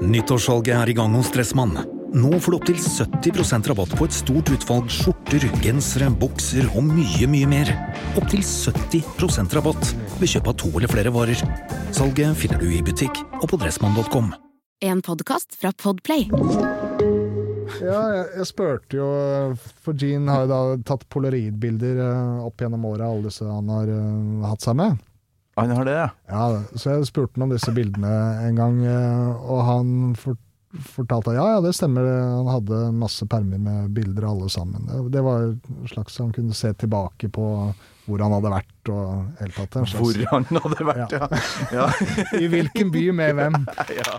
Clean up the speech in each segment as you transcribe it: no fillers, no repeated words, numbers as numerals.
Nyttårssalget I gang hos Dressmann. Nå får du opp til 70% rabatt på et stort utvalg skjorter, gensere, bukser og mye mer. Opp til 70% rabatt ved kjøp av 2 eller flere varer. Salget finner du I butikk og på dressmann.com. En podcast fra Podplay. Ja, jeg spurte jo, for Gene har jo da tatt polaroidbilder opp gjennom året, alle disse han har hatt seg med. Han har det, ja. Ja, så jeg spurte han om disse bildene en gang, og han fortalte at ja, det stemmer, han hadde en masse permer med bilder alle sammen. Det var en slags, han kunne se tilbake på hvor han hadde vært og helt tatt. Hvor han hadde vært, ja. Ja. I hvilken by med hvem. Ja.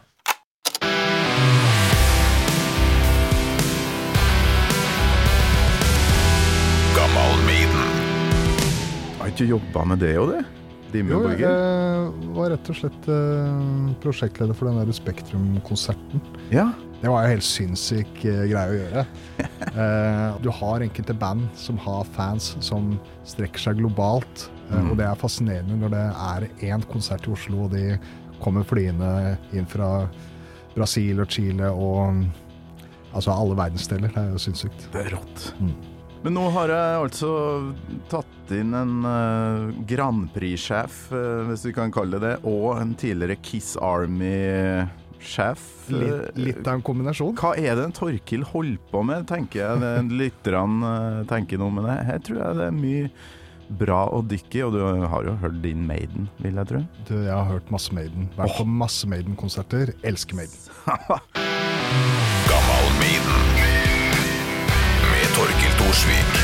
Gammal Maiden. Har ikke jobbet med det jo det? Jo, jeg var rett og slett prosjektleder for den der Spektrum-konserten. Ja. Det var jo helt sinnssyk greie å gjøre. Du har enkelte band som har fans som strekker seg globalt, og det fascinerende når det en konsert I Oslo, og de kommer flyende inn fra Brasil og Chile og altså alle verdensdeler. Det jo sinnssykt. Det rått. Men nå har jeg altså tatt inn en Grand Prix-sjef, hvis vi kan kalle det, og en tidligere Kiss Army-sjef. Litt av en kombinasjon. Hva det en Torkil holder på med, tenker jeg. Lytterne tenker noe med det. Her tror jeg det mye bra å dykke I, og du har jo hørt din Maiden, vil jeg tro. Jeg har hørt masse Maiden. Vært på masse Maiden-konserter. Elsker Maiden. Gammal Maiden. Torkil Thorsvik.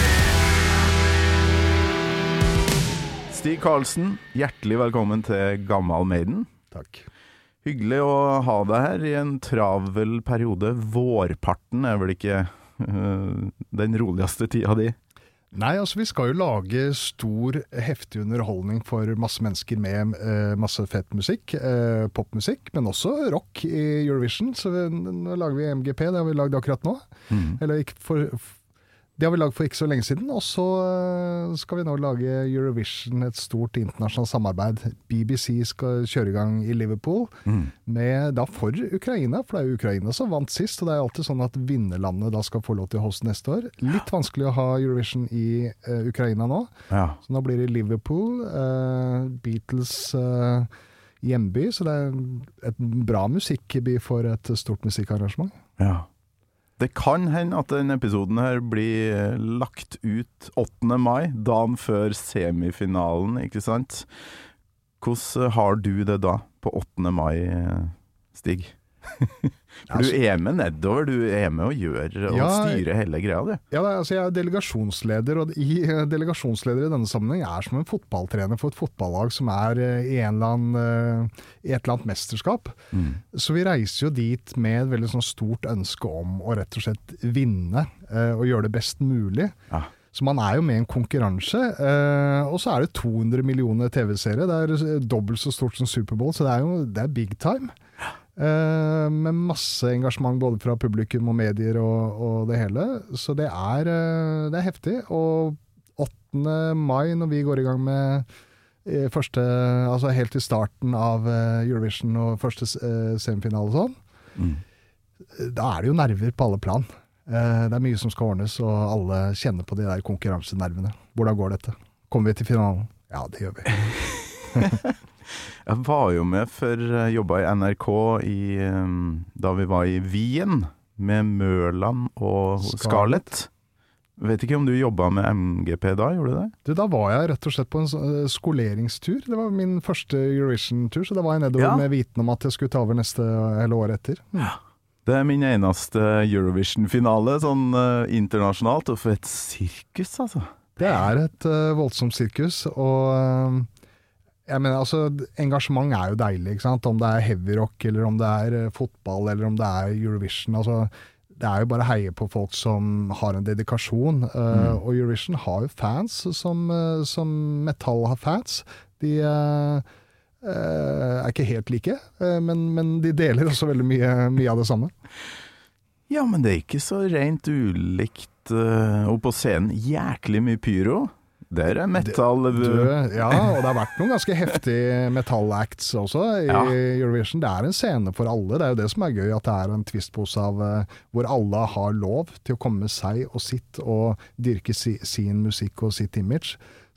Stig Karlsen, hjertelig velkommen til Gammal Maiden. Takk. Hyggelig å ha deg her I en travel periode. Vårparten vel ikke den roligste tida di? Nei, altså vi skal jo lage stor, heftig underholdning for masse mennesker med masse fett musikk, popmusikk, men også rock I Eurovision. Så nå lager vi MGP, det har vi lagd akkurat nå. Eller ikke det har vi lagd for ikke så lenge siden, og så skal vi nå lage Eurovision, et stort internasjonalt samarbeid. BBC skal kjøre I gang I Liverpool, med da for Ukraina, for det jo Ukraina som vant sist, og det alltid sånn at vinnerlandet da skal få lov til å hoste neste år. Litt vanskelig å ha Eurovision I Ukraina nå, så nå blir det Liverpool, Beatles hjemby, så det et bra musikkby for et stort musikkarrangement. Ja. Det kan hende at denne episoden her blir lagt ut 8. mai, dagen før semifinalen, ikke sant? Hvordan har du det da på 8. mai, Stig? For du med nedover, du med å gjøre og styre hele greia, du. Ja, altså jeg delegasjonsleder, og delegasjonsleder I denne sammenheng som en fotballtrener for et fotballag som I et eller annet mesterskap. Så vi reiser jo dit med et veldig sånn stort ønske om å rett og slett vinne og gjøre det best mulig. Ja. Så man jo med I en konkurranse, og så det 200 millioner TV-serier, det dobbelt så stort som Superbowl, så det big time. Med masse engasjement både fra publikum og medier og det hele, så det heftig. Og 8. mai når vi går I gang med første, altså helt I starten av Eurovision og første semifinale og sånn, da det jo nerver på alle plan. Det mye som skal ordnes, og alle kjenner på de der konkurransenervene. Hvordan går dette? Kommer vi til finalen? Ja, det gjør vi. Jeg var jo med for jobbet I NRK da vi var I Wien med Mørland og Scarlett. Vet ikke om du jobbet med MGP da, gjorde du det? Da var jeg rett og slett på en skoleringstur. Det var min første Eurovision-tur, så da var jeg nedover med viten om at jeg skulle ta over neste hele år etter. Ja. Det min eneste Eurovision-finale, sånn internasjonalt, og for et sirkus, altså. Det et voldsomt sirkus, og jeg mener, altså, engasjement jo deilig, ikke sant? Om det heavy rock, eller om det fotball, eller om det Eurovision, altså, det jo bare heie på folk som har en dedikasjon, og Eurovision har jo fans som Metall har fans. De ikke helt like, men de deler også veldig mye av det samme. Ja, men det ikke så rent ulikt opp på scenen. Jæklig mye pyro. Der metal... Ja, og det har vært noen ganske heftige metallacts også i Eurovision. Det en scene for alle, det jo det som gøy, at det en tvistpose av hvor alle har lov til å komme med seg og sitt og dyrke sin musikk og sitt image.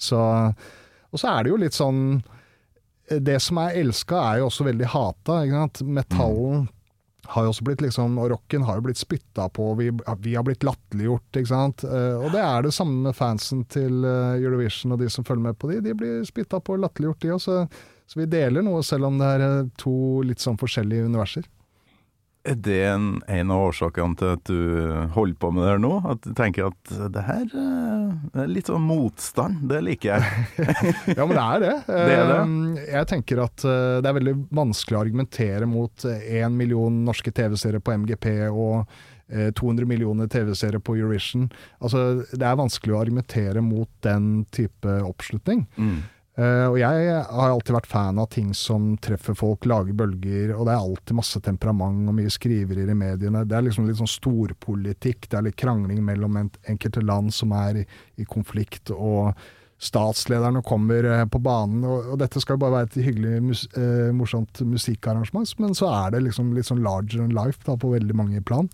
Og så det jo litt sånn, det som elsket jo også veldig hata, ikke sant? Metallen har jo også blitt liksom, og rocken har jo blitt spyttet på, vi har blitt latterliggjort, ikke sant? Og det det samme med fansen til Eurovision og de som følger med på de blir spyttet på og latterliggjort de også, så vi deler noe selv om det to litt sånn forskjellige universer. Det en av årsakene til at du holder på med det her nå? At du tenker at det her litt sånn motstand, det liker jeg. Ja, men det det. Det. Jeg tenker at det veldig vanskelig å argumentere mot 1 million norske TV-serier på MGP og 200 millioner TV-serier på Eurovision. Altså, det vanskelig å argumentere mot den type oppslutning. Og jeg har alltid vært fan av ting som treffer folk, lager bølger, og det alltid masse temperament og mye skriverier i mediene. Det liksom litt sånn storpolitikk, det litt krangling mellom enkelte land som i konflikt, og statslederne kommer på banen, og dette skal jo bare være et hyggelig, morsomt musikkarrangement, men så det liksom litt sånn larger than life da, på veldig mange plan.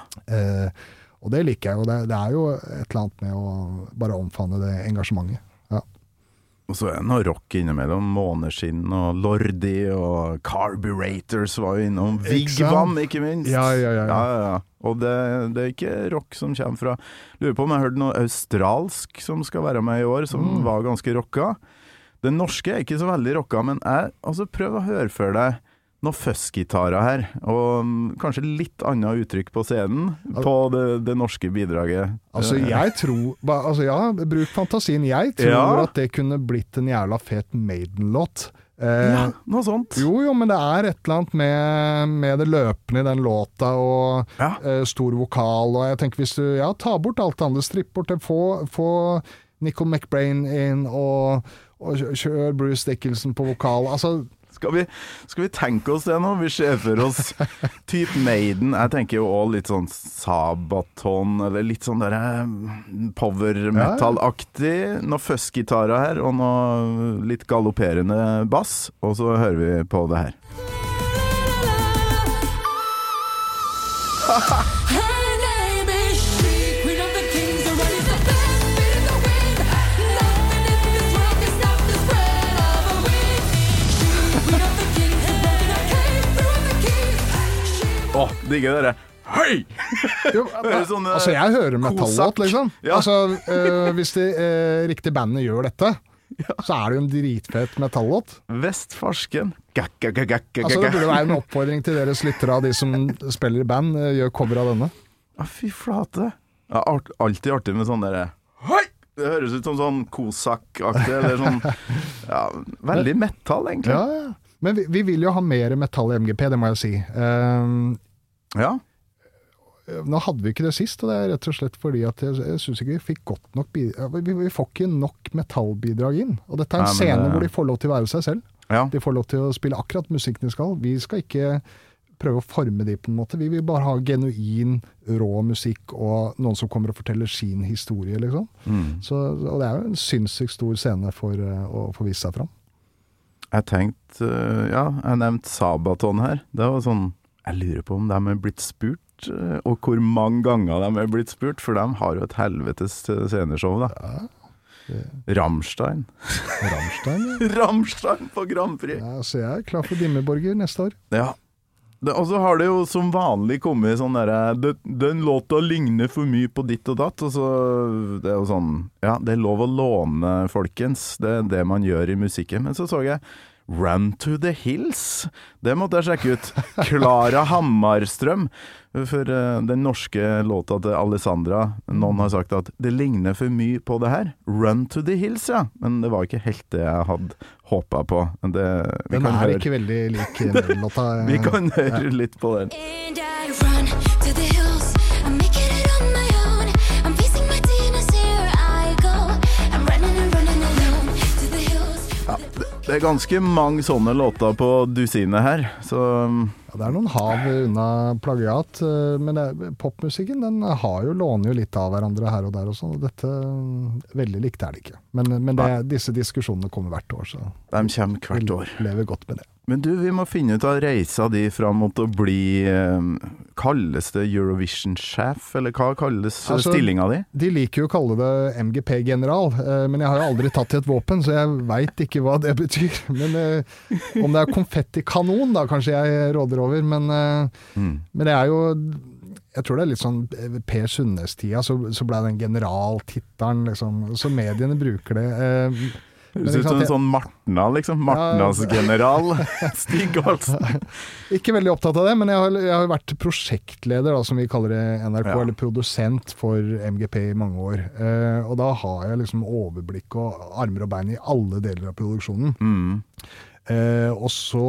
Og det liker jeg, og det jo et eller annet med å bare omfavne det engasjementet. Og så det noe rock innimellom, Måneskinn og Lordi og Carburetors var jo innom, Vigvam ikke minst. Ja. Og det ikke rock som kommer fra, lurer på om jeg hørte noe australsk som skal være med i år, som var ganske rocka. Det norske ikke så veldig rocka, men prøv å høre for deg noen fuzz-gitarer her, og kanskje litt annet uttrykk på scenen på det norske bidraget. Altså jeg tror, bruk fantasien, jeg tror at det kunne blitt en jævla fet Maiden-låt. Ja, noe sånt. Jo, men det et eller annet med det løpende i den låta, og stor vokal, og jeg tenker hvis du, ta bort alt det andre, stripp bort det, få Nicole McBrain inn, og kjør Bruce Dickinson på vokal, altså Skal vi tenke oss det nå? Vi ser for oss typ Maiden. Jeg tenker jo også litt sånn Sabaton, eller litt sånn der power metal-aktig. Noen fuzz-gitarer her, og noe litt galopperende bass. Og så hører vi på det her. Digger dere. Hei! Altså jeg hører metallåt liksom. Altså hvis det riktige bandet gjør dette, så det jo en dritfett metallåt. Vestfarsken. Altså det burde være en oppfordring til deres lyttere av de som spiller i band, gjør cover av denne. Fy flate. Alltid artig med sånn der hei! Det høres ut som sånn Kosak-aktig, eller sånn veldig metal egentlig. Ja. Men vi vil jo ha mer metall i MGP, det må jeg si. Nå hadde vi ikke det sist, og det rett og slett fordi at jeg synes ikke vi fikk godt nok vi får ikke nok metallbidrag inn, og dette en scene hvor de får lov til å være seg selv. De får lov til å spille akkurat musikken de skal. Vi skal ikke prøve å forme de på en måte, vi vil bare ha genuin, rå musikk og noen som kommer og forteller sin historie liksom. Og det jo en sinnssykt stor scene for å få vise seg fram. Jeg tenkte, jeg nevnte Sabaton her. Det var sånn, jeg lurer på om de blitt spurt, og hvor mange ganger de blitt spurt, for de har jo et helvetes sceneshow da. Rammstein. Rammstein på Grand Prix. Ja, så jeg klar for Dimmeborger neste år. Ja. Og så har det jo som vanlig kommet sånn der, den låta ligner for mye på ditt og datt, og så det jo sånn, det lov å låne, folkens, det det man gjør i musikken. Men så jeg Run to the Hills, det måtte jeg sjekke ut. Klara Hammarstrøm, for den norske låta til Alessandra, noen har sagt at det ligner for mye på det her. Run to the Hills, men det var ikke helt det jeg hadde håpet på. Den ikke veldig lik låta. Vi kan høre litt på den. And I run to the hills, I'm making it on my own, I'm facing my demons, here I go, I'm running and running alone to the hills. Det ganske mange sånne låter på dusinet her, så Ja, det er noen hav unna plagiat, men popmusikken den låner jo litt av hverandre her og der og sånn, og dette veldig likt det ikke. Men disse diskusjonene kommer hvert år, så De kommer hvert år. vi lever godt med det. Men du, vi må finne ut av reisa di fram mot å bli, kalles det Eurovision-sjef, eller hva kalles stillinga di? De liker jo å kalle det MGP-general, men jeg har jo aldri tatt i et våpen, så jeg vet ikke hva det betyr. Men om det er konfettikanon da, kanskje jeg råder over, men det er jo, jeg tror det er litt sånn Per Sundnes-tida, så ble den generaltittelen, liksom, så mediene bruker det. Det ser ut som en sånn Martna, liksom. Martnas general. Stig Olsen. Ikke veldig opptatt av det, men jeg har vært prosjektleder, da, som vi kaller det NRK, eller produsent for MGP i mange år. Og da har jeg liksom overblikk og armer og bein i alle deler av produksjonen. Og så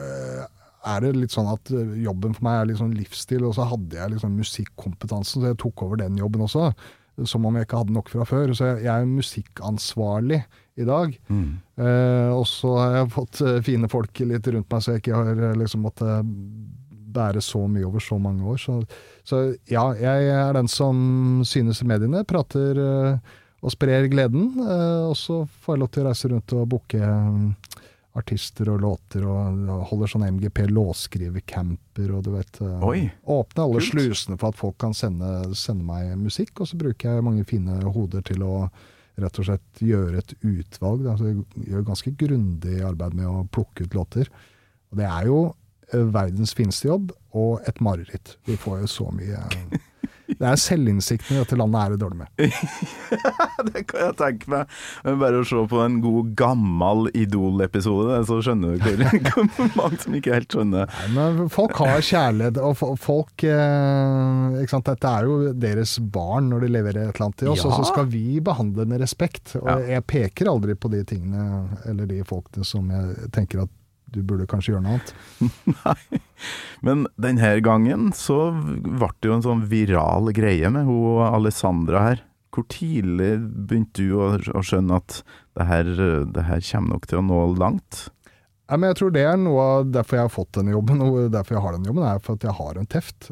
er det litt sånn at jobben for meg er litt sånn livsstil, og så hadde jeg liksom musikkompetansen, så jeg tok over den jobben også, som om jeg ikke hadde nok fra før. Så jeg er musikkansvarlig i dag. Og så har jeg fått fine folk litt rundt meg, så jeg ikke har liksom måttet bære så mye over så mange år. Så ja, jeg er den som synes i mediene, prater og sprer gleden, og så får jeg lov til å reise rundt og booke artister og låter, og holder sånn MGP-låtskrivercamper, og du vet, åpne alle slusene for at folk kan sende meg musikk, og så bruker jeg mange fine hoder til å rett og slett gjøre et utvalg. Altså, jeg gjør ganske grundig arbeid med å plukke ut låter. Og det er jo verdens fineste jobb, og et mareritt. Vi får jo så mye... Det er selvinnsikten i dette landet er det dårlig med. Det kan jeg tenke meg. Men bare å se på en god gammel Idol-episode, så skjønner du ikke mange som ikke helt skjønner. Nei, men folk har kjærlighet, og folk, ikke sant, dette er jo deres barn når de leverer et eller annet til oss, og så skal vi behandle med respekt. Og jeg peker aldri på de tingene, eller de folkene som jeg tenker at du burde kanskje gjøre noe annet. Nei, men denne gangen så ble det jo en sånn viral greie med hun Alessandra her. Hvor tidlig begynte du å skjønne at det her kommer nok til å nå langt? Ja, men jeg tror det er noe av derfor jeg har fått denne jobben, og derfor jeg har denne jobben, er for at jeg har en teft.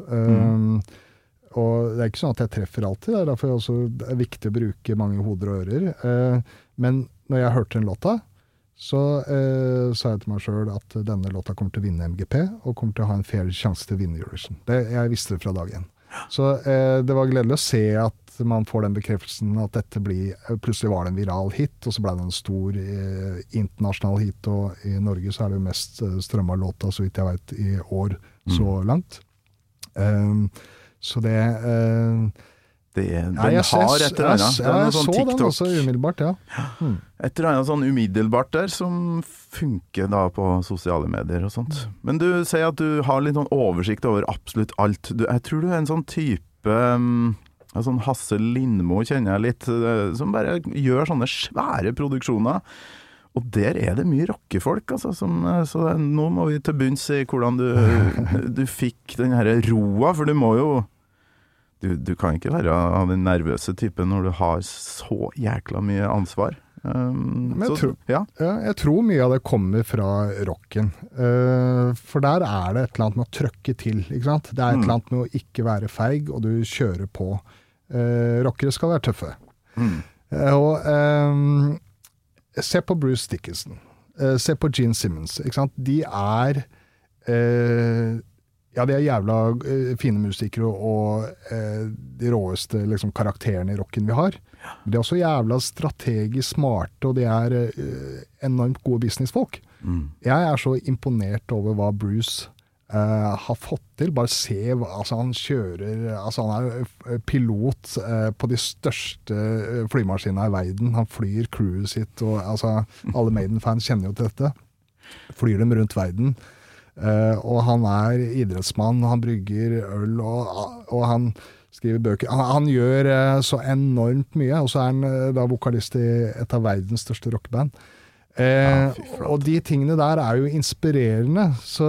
Og det er ikke sånn at jeg treffer alltid, det er derfor det er viktig å bruke mange hoder og ører. Men når jeg hørte den låta, så sa jeg til meg selv at denne låta kommer til å vinne MGP, og kommer til å ha en fair sjanse til å vinne Eurovision. Jeg visste det fra dag 1. Så det var gledelig å se at man får den bekreftelsen at dette plutselig var det en viral hit, og så ble det en stor internasjonal hit, og i Norge så er det jo mest strømmet låta, så vidt jeg vet, i år så langt. Så det... Den har et eller annet. Det er noe sånn TikTok. Den også umiddelbart, ja. Et eller annet sånn umiddelbart der som funker da på sosiale medier og sånt. Men du sier at du har litt sånn oversikt over absolutt alt. Jeg tror du er en sånn type, en sånn Hasse Lindmo kjenner jeg litt, som bare gjør sånne svære produksjoner. Og der er det mye rockefolk, altså, så nå må vi til bunns i hvordan du fikk den her roa, for du må jo... Du kan ikke være av den nervøse typen når du har så jækla mye ansvar. Jeg tror mye av det kommer fra rocken. For der er det et eller annet med å trøkke til, ikke sant? Det er et eller annet med å ikke være feig, og du kjører på. Rockere skal være tøffe. Se på Bruce Dickinson. Se på Gene Simmons, ikke sant? De er... de er jævla fine musikere og de råeste liksom, karakterene i rocken vi har. De er også jævla strategisk smarte, og de er enormt gode businessfolk. Jeg er så imponert over hva Bruce har fått til. Bare se, altså han kjører, altså han er pilot på de største flymaskinene i verden. Han flyr crewet sitt, og altså, alle Maiden-fans kjenner jo til dette. Flyr dem rundt verden. Og han er idrettsmann, han brygger øl, og han skriver bøker. Han gjør så enormt mye, og så er han da vokalist i et av verdens største rockband. Og de tingene der er jo inspirerende, så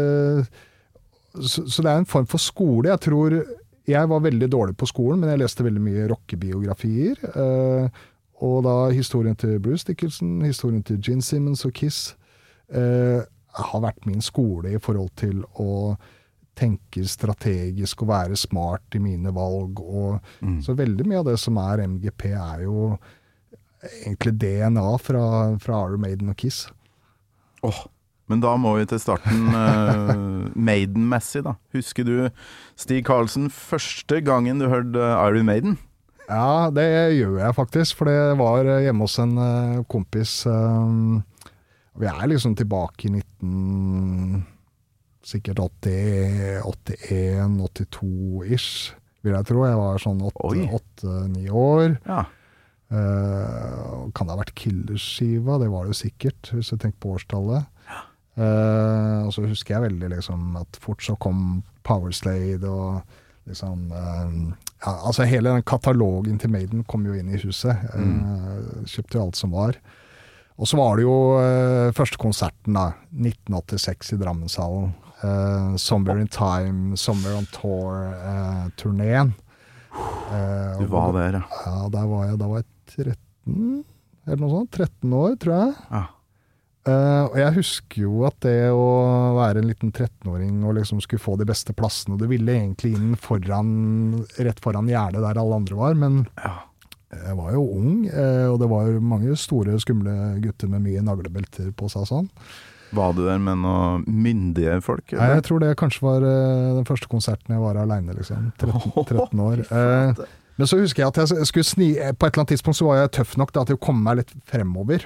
det er en form for skole. Jeg tror jeg var veldig dårlig på skolen, men jeg leste veldig mye rockebiografier, og da historien til Bruce Dickinson, historien til Gene Simmons og Kiss, har vært min skole i forhold til å tenke strategisk og være smart i mine valg. Så veldig mye av det som er MGP er jo egentlig DNA fra Iron Maiden og Kiss. Men da må vi til starten Maiden-messig da. Husker du Stig Karlsen første gangen du hørte Iron Maiden? Ja, det gjør jeg faktisk, for det var hjemme hos en kompis. Vi er liksom tilbake i sikkert 80, 81, 82-ish, vil jeg tro. Jeg var sånn 8-9 år. Ja. Kan det ha vært Killers-skiva? Det var det jo sikkert, hvis jeg tenker på årstallet. Og så husker jeg veldig liksom at fort så kom Powerslade og liksom altså hele den katalogen til Maiden kom jo inn i huset. Kjøpte jo alt som var. Og så var det jo første konserten da 1986 i Drammenshallen. Somewhere in Time, Somewhere on Tour turneen. Du var der, ja. Ja, da var jeg 13 eller noe sånt, 13 år tror jeg. Ja. Og jeg husker jo at det å være en liten 13-åring og liksom skulle få de beste plassene, og det ville egentlig inn rett foran gjerdet der alle andre var, men jeg var jo ung, og det var jo mange store, skumle gutter med mye naglebelter på seg sånn. Var du der med noen myndige folk? Eller? Nei, jeg tror det kanskje var den første konserten jeg var alene, liksom. 13 år. Men så husker jeg at jeg skulle på et eller annet tidspunkt så var jeg tøff nok da, til å komme meg litt fremover.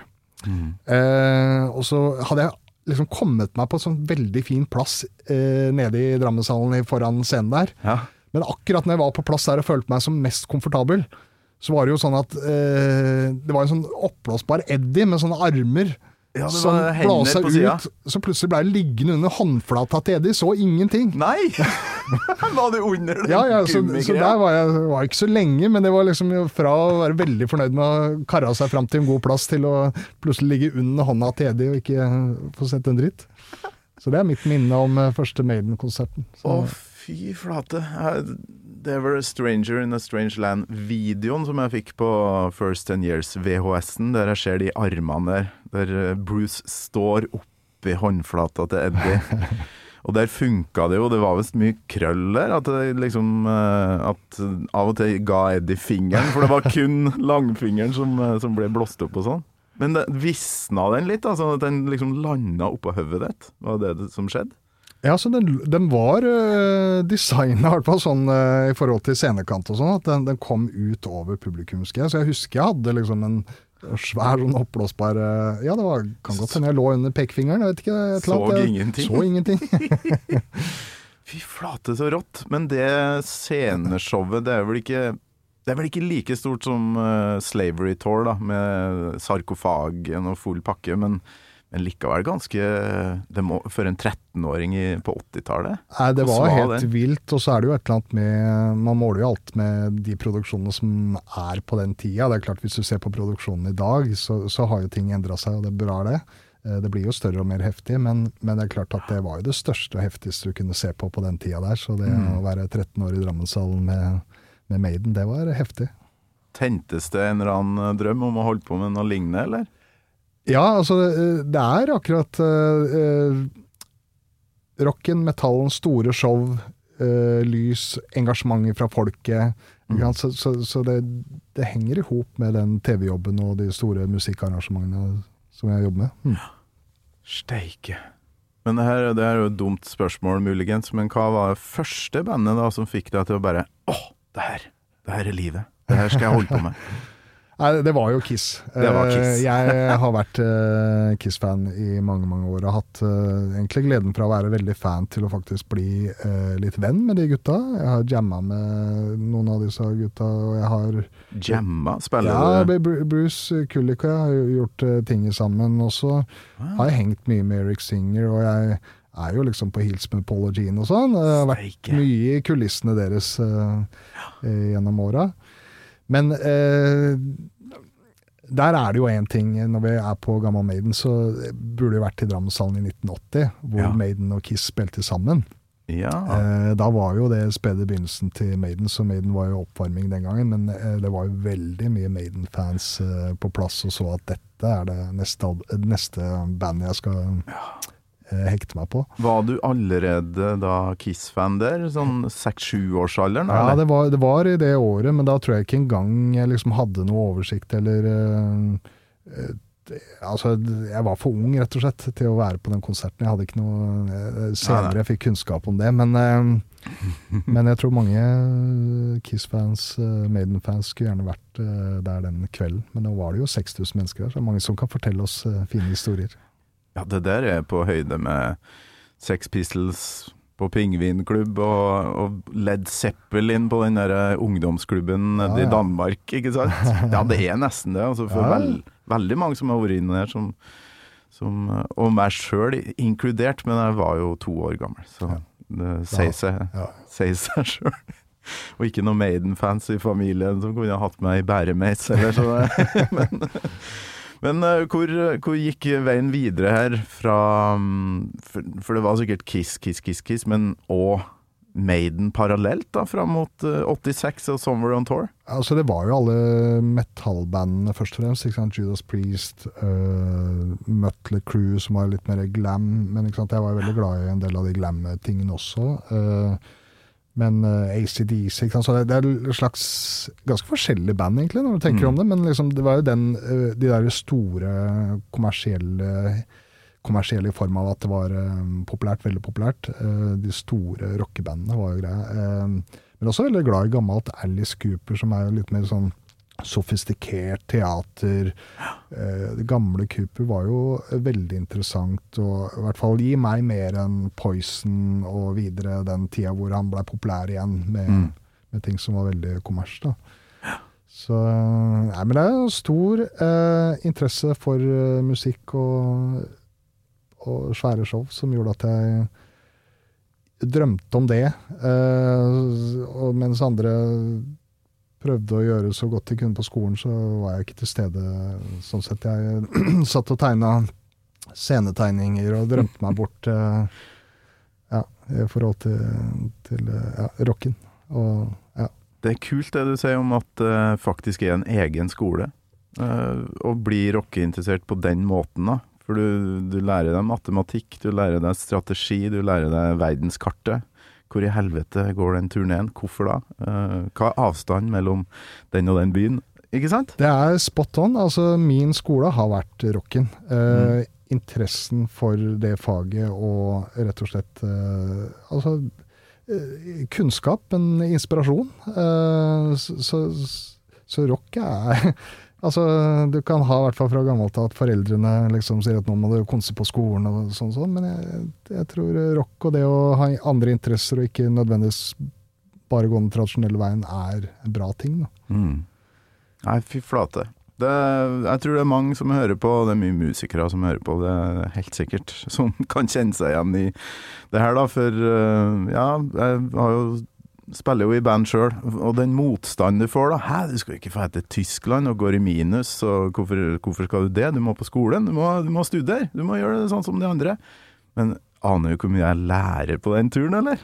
Og så hadde jeg liksom kommet meg på en sånn veldig fin plass nede i Drammenshallen foran scenen der. Ja. Men akkurat når jeg var på plass der og følte meg som mest komfortabel, så var det jo sånn at det var en sånn oppblåsbar Eddie med sånne armer som blåsa ut, så plutselig ble jeg liggende under håndflata til Eddie, så ingenting. Nei! Var du under den så der var jeg ikke så lenge, men det var liksom fra å være veldig fornøyd med å karre seg frem til en god plass til å plutselig ligge under hånda til Eddie og ikke få sett en dritt. Så det er mitt minne om første Maiden-konserten. Fy flate. Det var Stranger in a Strange Land-videoen som jeg fikk på First 10 Years VHS-en, der jeg ser de armene der Bruce står oppi håndflata til Eddie. Og der funket det jo, det var vist mye krøll der, at det liksom, at av og til ga Eddie fingeren, for det var kun langfingeren som ble blåst opp og sånn. Men det visna den litt, altså, at den liksom landet oppå høvet ditt. Var det som skjedde? Ja, så den var designet i hvert fall sånn i forhold til scenekant og sånn, at den kom ut over publikum, så jeg husker jeg hadde liksom en svær sånn oppblåsbar, ja det var, kan godt hende jeg lå under pekefingeren, jeg vet ikke, så ingenting. Fy flate, så rått, men det sceneshowet, det er vel ikke like stort som Slavery Tour da, med sarkofagen og full pakke, men likevel ganske for en 13-åring på 80-tallet. Nei, det var helt vilt, og så er det jo et eller annet med, man måler jo alt med de produksjonene som er på den tida. Det er klart, hvis du ser på produksjonen i dag, så har jo ting endret seg, og det er bra det. Det blir jo større og mer heftig, men det er klart at det var jo det største og heftigste du kunne se på den tida der, så det å være 13 år i Drammenshallen med Maiden, det var heftig. Tentes det en eller annen drøm om å holde på med noe lignende, eller? Ja, altså det er akkurat rocken, metallen, store show, lys, engasjement fra folket, så det henger ihop med den TV-jobben og de store musikkarrangementene som jeg jobber med. Steike. Men det er jo et dumt spørsmål muligens, men hva var det første bandet da som fikk deg til å bare, det her er livet, det her skal jeg holde på med? Nei, det var jo Kiss. Jeg har vært Kiss-fan i mange, mange år og hatt egentlig gleden fra å være veldig fan til å faktisk bli litt venn med de gutta. Jeg har jammet med noen av disse gutta, og jeg har... Jammet? Spiller du? Ja, Bruce Kulick og jeg har gjort ting sammen, og så har jeg hengt mye med Eric Singer, og jeg er jo liksom på hils med Paul og Gene og sånn. Jeg har vært mye i kulissene deres gjennom åra. Men der er det jo en ting, når vi er på Gammal Maiden, så burde det vært i Drammenshallen i 1980, hvor Maiden og Kiss spilte sammen. Ja. Da var jo det spede begynnelsen til Maiden, så Maiden var jo oppvarming den gangen, men det var jo veldig mye Maiden-fans på plass, og så at dette er det neste bandet jeg skal hekte meg på. Var du allerede da Kiss-fan der? Sånn 6-7-årsalderen? Ja, det var i det året, men da tror jeg ikke engang jeg liksom hadde noe oversikt, eller altså, jeg var for ung rett og slett til å være på den konserten. Jeg hadde ikke noe senere jeg fikk kunnskap om det, men jeg tror mange Kiss-fans, Maiden-fans skulle gjerne vært der den kvelden. Men nå var det jo 6000 mennesker der, så det er mange som kan fortelle oss fine historier. Ja, det der er på høyde med Sex Pistols på Pingvinklubb og Led Zeppelin på den der ungdomsklubben nede i Danmark, ikke sant? Ja, det er nesten det, altså, for veldig mange som har vært inne der, og meg selv inkludert, men jeg var jo 2 år gammel, så det sier seg selv. Og ikke noen Maiden-fans i familien som kunne ha hatt meg i bæremeis, eller så. Men hvor gikk veien videre her fra, for det var sikkert Kiss, men og Maiden parallelt da, frem mot 86 og Somewhere on Tour? Altså det var jo alle metallbandene først og fremst, ikke sant? Judas Priest, Mötley Crüe som var litt mer glam, men ikke sant? Jeg var veldig glad i en del av de glam-tingene også. Men AC/DC, ikke sant? Så det er en slags ganske forskjellig band egentlig når du tenker om det, men liksom, det var jo de der store kommersielle i form av at det var populært, veldig populært. De store rockebandene var jo greie. Men også veldig glad i gammelt Alice Cooper, som er jo litt mer sånn sofistikert teater. Det gamle Cooper var jo veldig interessant, og i hvert fall gi meg mer enn Poison og videre den tida hvor han ble populær igjen med ting som var veldig kommers da. Så, nei, men det er jo stor interesse for musikk og svære show som gjorde at jeg drømte om det, og mens andre prøvde å gjøre så godt jeg kunne på skolen, så var jeg ikke til stede sånn sett. Jeg satt og tegnet scenetegninger og drømte meg bort i forhold til rocken. Og, Det er kult det du sier om at det faktisk er en egen skole å bli rockeinteressert på den måten da. For du lærer deg matematikk, du lærer deg strategi, du lærer deg verdenskartet. Hvor i helvete går den turneen? Hvorfor da? Hva er avstanden mellom den og den byen? Ikke sant? Det er spot on. Altså, min skole har vært rocken. Interessen for det faget og rett og slett kunnskap, en inspirasjon. Så rock er altså, du kan ha i hvert fall fra gammelt at foreldrene liksom sier at nå må du konse på skolen og sånn, men jeg tror rock og det å ha andre interesser og ikke nødvendigvis bare gå den tradisjonelle veien er en bra ting da. Nei, fy flate. Jeg tror det er mange som hører på, det er mye musikere som hører på, det er helt sikkert, som kan kjenne seg igjen i det her da, for jeg spiller jo i band selv, og den motstand du får da, du skal ikke få til Tyskland og går i minus, og hvorfor skal du det? Du må på skolen, du må studere, du må gjøre det sånn som de andre. Men aner jo hvor mye jeg lærer på den turen, eller?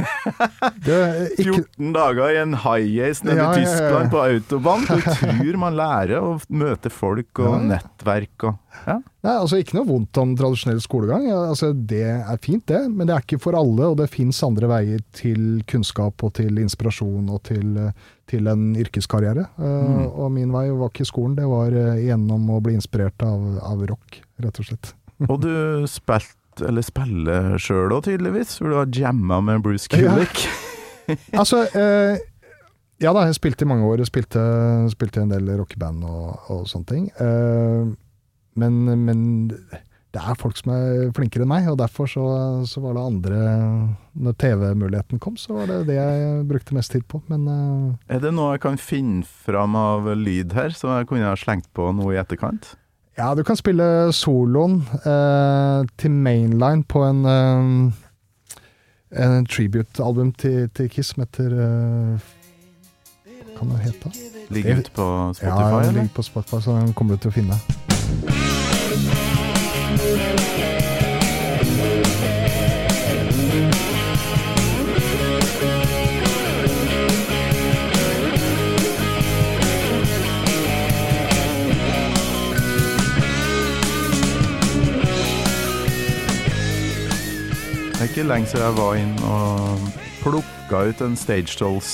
14 dager i en high-ace nede i Tyskland på autobahn, du tror man lærer å møte folk og nettverk og... Nei, altså ikke noe vondt om tradisjonell skolegang, altså det er fint det, men det er ikke for alle, og det finnes andre veier til kunnskap og til inspirasjon og til en yrkeskarriere. Og min vei var ikke skolen, det var gjennom å bli inspirert av rock, rett og slett. Og du spiller selv også tydeligvis, for du har jammet med Bruce Kulick. Altså, ja da, jeg spilte i mange år, jeg spilte en del rockeband og sånne ting. Men det er folk som er flinkere enn meg, og derfor så var det andre, når TV-muligheten kom, så var det jeg brukte mest tid på. Men, er det noe jeg kan finne fram av lyd her, så jeg kunne ha slengt på noe i etterkant? Ja, du kan spille soloen til Mainline på en tribute-album til Kiss som heter hva kan det hete? Ligger ute på Spotify? Ja, den ligger på Spotify, så den kommer du til å finne. ikke lenge siden jeg var inn og plukket ut en Stage Dolls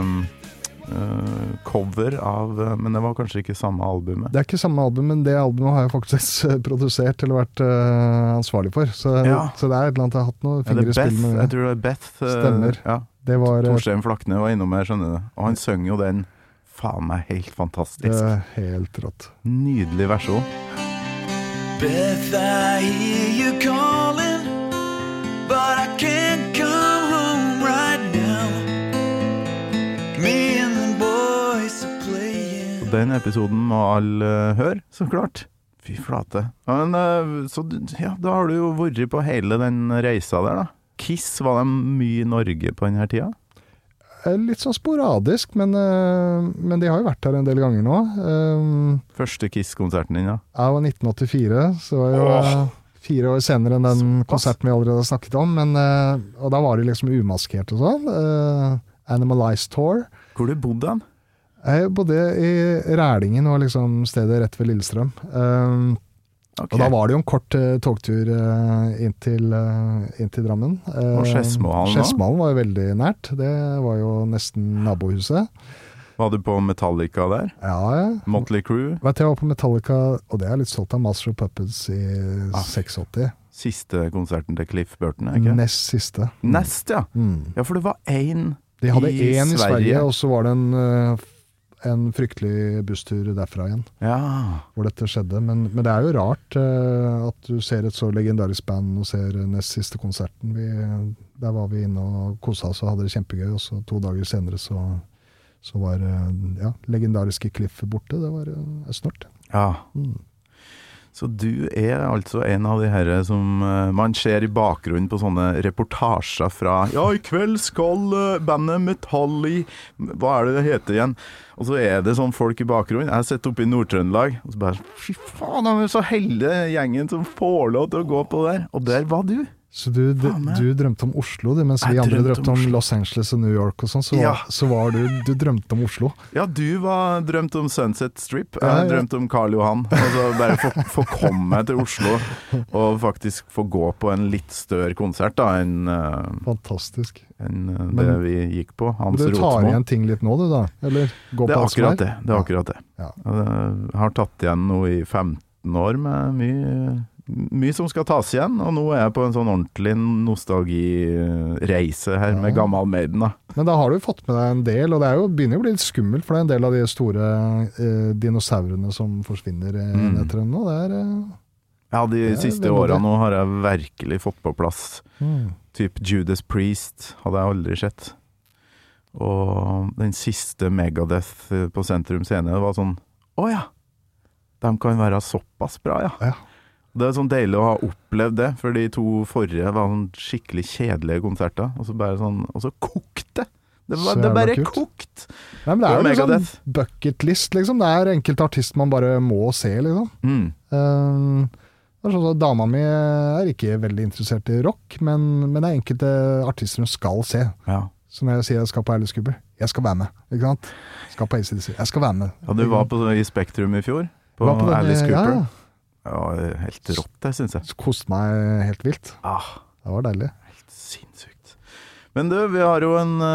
cover av, men det var kanskje ikke samme albumet. Det er ikke samme album, men det albumet har jeg faktisk produsert eller vært ansvarlig for. Så det er et eller annet jeg har hatt noen fingre i spill med. Jeg tror det er Beth. Stemmer. Ja. Det var Torstein Flakne var innom her, skjønner du. Og han sønger jo den faen meg helt fantastisk. Det er helt rått. Nydelig versjon. Beth, I hear you calling, but I can't come home right now. Me and the boys are playing. Og den episoden må alle høre, så klart. Fy flate. Men, så, ja, da har du jo vært på hele den reisa der, da. Kiss, var de mye i Norge på denne tida? Litt sånn sporadisk, men de har jo vært her en del ganger nå. Første Kiss-konserten din, da? Jeg var 1984, så var jo 4 år senere enn den konserten vi allerede har snakket om, og da var de liksom umaskert og sånn. Animalized Tour. Hvor du bodde han? Jeg bodde i Rælingen, og liksom stedet rett ved Lillestrøm. Og da var det jo en kort togtur inn til Drammen. Og Skedsmohallen da? Skedsmohallen var jo veldig nært. Det var jo nesten nabohuset. Var du på Metallica der? Ja. Motley Crue? Vet jeg var på Metallica, og det er litt stolt av, Master of Puppets i 86. Siste konserten til Cliff Burton, ikke? Nest siste. Nest, ja. Ja, for det var en De hadde en i Sverige, og så var det en fryktelig busstur derfra igjen, hvor dette skjedde. Men det er jo rart at du ser et så legendarisk band og ser nest siste konserten. Der var vi inne og koset oss og hadde det kjempegøy, og så 2 dager senere så var legendariske Cliff borte. Det var snart. Ja. Så du er altså en av de her som man ser i bakgrunnen på sånne reportasjer fra ja, i kveld skal bandet Metalli, hva er det heter igjen? Og så er det sånn folk i bakgrunnen. Jeg sitter oppe i Nord-Trøndelag, og så bare, fy faen, de er så heldige gjengen som får lov til å gå på der. Og der var du. Så du drømte om Oslo, mens vi andre drømte om Los Angeles og New York og sånn, så var du drømte om Oslo. Ja, du drømte om Sunset Strip, jeg drømte om Karl Johan, og så bare få komme til Oslo og faktisk få gå på en litt større konsert da, Fantastisk. Enn det vi gikk på, Hans Rothmo. Du tar igjen ting litt nå, du da? Eller gå på akkurat det, det er akkurat det. Ja. Jeg har tatt igjen noe i 15 år med mye som skal tas igjen, og nå er jeg på en sånn ordentlig nostalgireise her med Gammal Maiden da. Men da har du fått med deg en del, og det begynner å bli litt skummelt, for det er en del av de store dinosaurene som forsvinner etter dem nå. Ja, de siste årene nå har jeg virkelig fått på plass. Typ Judas Priest hadde jeg aldri sett. Og den siste Megadeth på Sentrum Scene var sånn, åja, de kan være såpass bra, ja. Det er sånn deilig å ha opplevd det, for de 2 forrige var sånn skikkelig kjedelige konserter, og så bare sånn, og så kokte det bare kokt. Nei, men det er jo sånn bucket list, liksom. Det er enkelte artister man bare må se, liksom. Det er sånn at dama mi er ikke veldig interessert i rock, men det er enkelte artister hun skal se. Ja. Så når jeg sier jeg skal på Alice Cooper, jeg skal være med, ikke sant? Skal på ACDC, jeg skal være med. Ja, du var i Spektrum i fjor, på Alice Cooper. Ja, helt rått det, synes jeg. Koste meg helt vilt. Det var deilig. Helt sinnssykt. Men du, vi har jo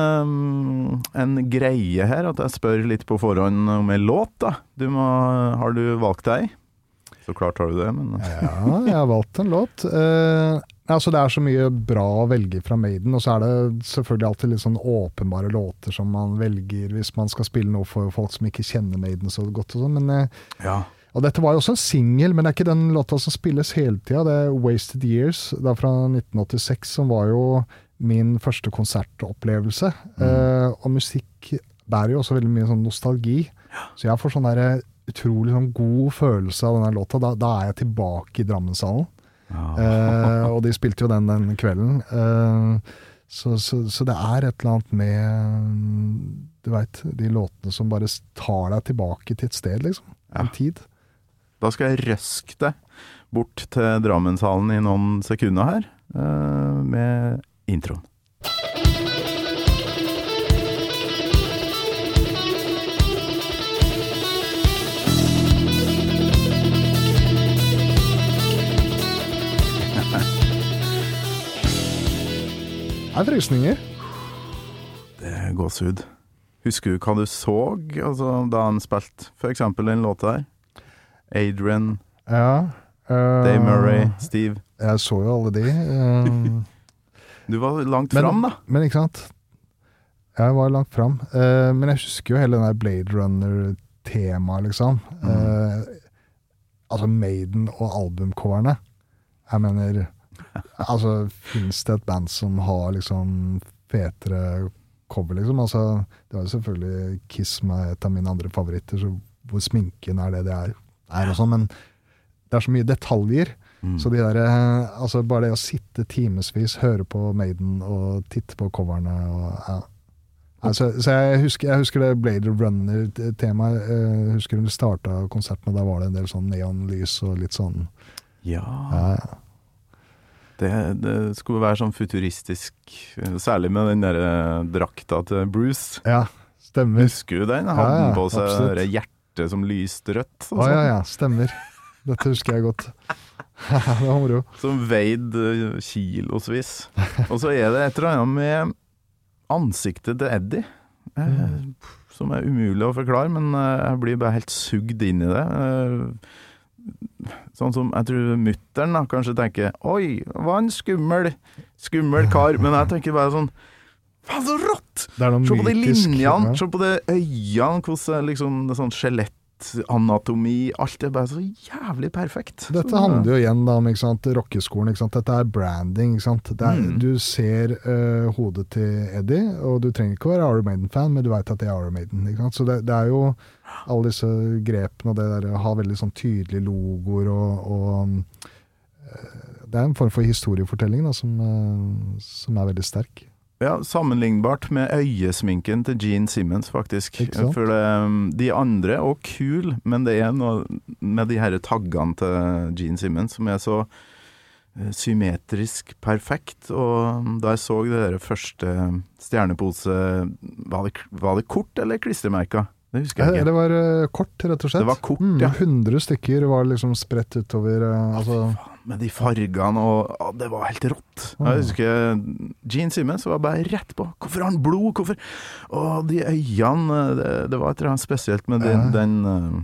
en greie her, at jeg spør litt på forhånd om en låt da. Har du valgt deg? Så klart har du det, men... Ja, jeg har valgt en låt. Altså, det er så mye bra å velge fra Maiden, og så er det selvfølgelig alltid litt sånn åpenbare låter som man velger hvis man skal spille noe for folk som ikke kjenner Maiden så godt og sånn, men... Og dette var jo også en single, men det er ikke den låta som spilles hele tiden. Det er Wasted Years, da fra 1986, som var jo min første konsertopplevelse. Og musikk bærer jo også veldig mye sånn nostalgi. Så jeg får sånn der utrolig sånn god følelse av denne låta. Da er jeg tilbake i Drammenshallen. Og de spilte jo den kvelden. Så det er et eller annet med, du vet, de låtene som bare tar deg tilbake til et sted, liksom. En tid. Da skal jeg røske deg bort til Drammenshallen i noen sekunder her, med introen. er frysninger. Det er gåsehud. Husker du hva du så altså, da han spilte for eksempel den låta her? Adrian, Ja. Dave Murray, Steve. Jeg så jo alle de. Du var langt fram da. Men ikke sant? Jeg var langt fram. Men jeg husker jo hele den der Blade Runner-temaet, liksom. Altså Maiden og albumcoverne. Jeg mener, altså, finnes det et band som har liksom fetere cover, liksom? Altså, det var jo selvfølgelig Kiss som er et av mine andre favoritter, så hvor sminken er det er og sånn, men det er så mye detaljer. Så de der, altså bare det å sitte timesvis, høre på Maiden og titte på coverne og, ja. Altså, så jeg husker det Blade Runner-temaet. Jeg husker når det startet konserten, og da var det en del sånn neonlys og litt sånn. Ja. Ja. Det skulle være sånn futuristisk, særlig med den der drakta til Bruce. Ja, stemmer. Husker du den? Hadde den på seg absolutt. det hjertet som lyste rødt? Og Ja, stemmer. Dette husker jeg godt. Det var moro. Som veide kilosvis. Og så er det et eller annet med ansiktet til Eddie, som er umulig å forklare, men jeg blir bare helt sugd inn i det. Sånn som, jeg tror mutteren da, kanskje tenker, oi, hva en skummel kar, men jeg tenker bare sånn, faen så rått! Det er noe Se på de mytisk, linjene, ja. se på de øynene, hvordan liksom, det sånn skjelettanatomi, alt er bare så jævlig perfekt. Dette handler jo igjen da om, ikke sant, rockeskolen, ikke sant? Dette er branding, ikke sant? Det er, du ser hodet til Eddie, og du trenger ikke å være Iron Maiden-fan, men du vet at det er Iron Maiden, ikke sant? Så det er jo alle disse grepene, og det der å ha veldig sånn tydelige logoer, og det er en form for historiefortelling da, som er veldig sterk. Ja, sammenlignbart med øyesminken til Gene Simmons, faktisk. For de andre er også kul, men det er noe med de her taggene til Gene Simmons som er så symmetrisk perfekt. Og da jeg så det der første stjernepose, var det kort eller klistremerker? Det husker jeg ikke. Det var kort, rett og slett. Det var kort, ja. 100 stykker var liksom spredt utover, altså... Med de fargene, og det var helt rått. Jeg husker Gene Simmons var bare rett på. Hvorfor har han blod? Hvorfor? Og de øynene, det var et eller annet spesielt med den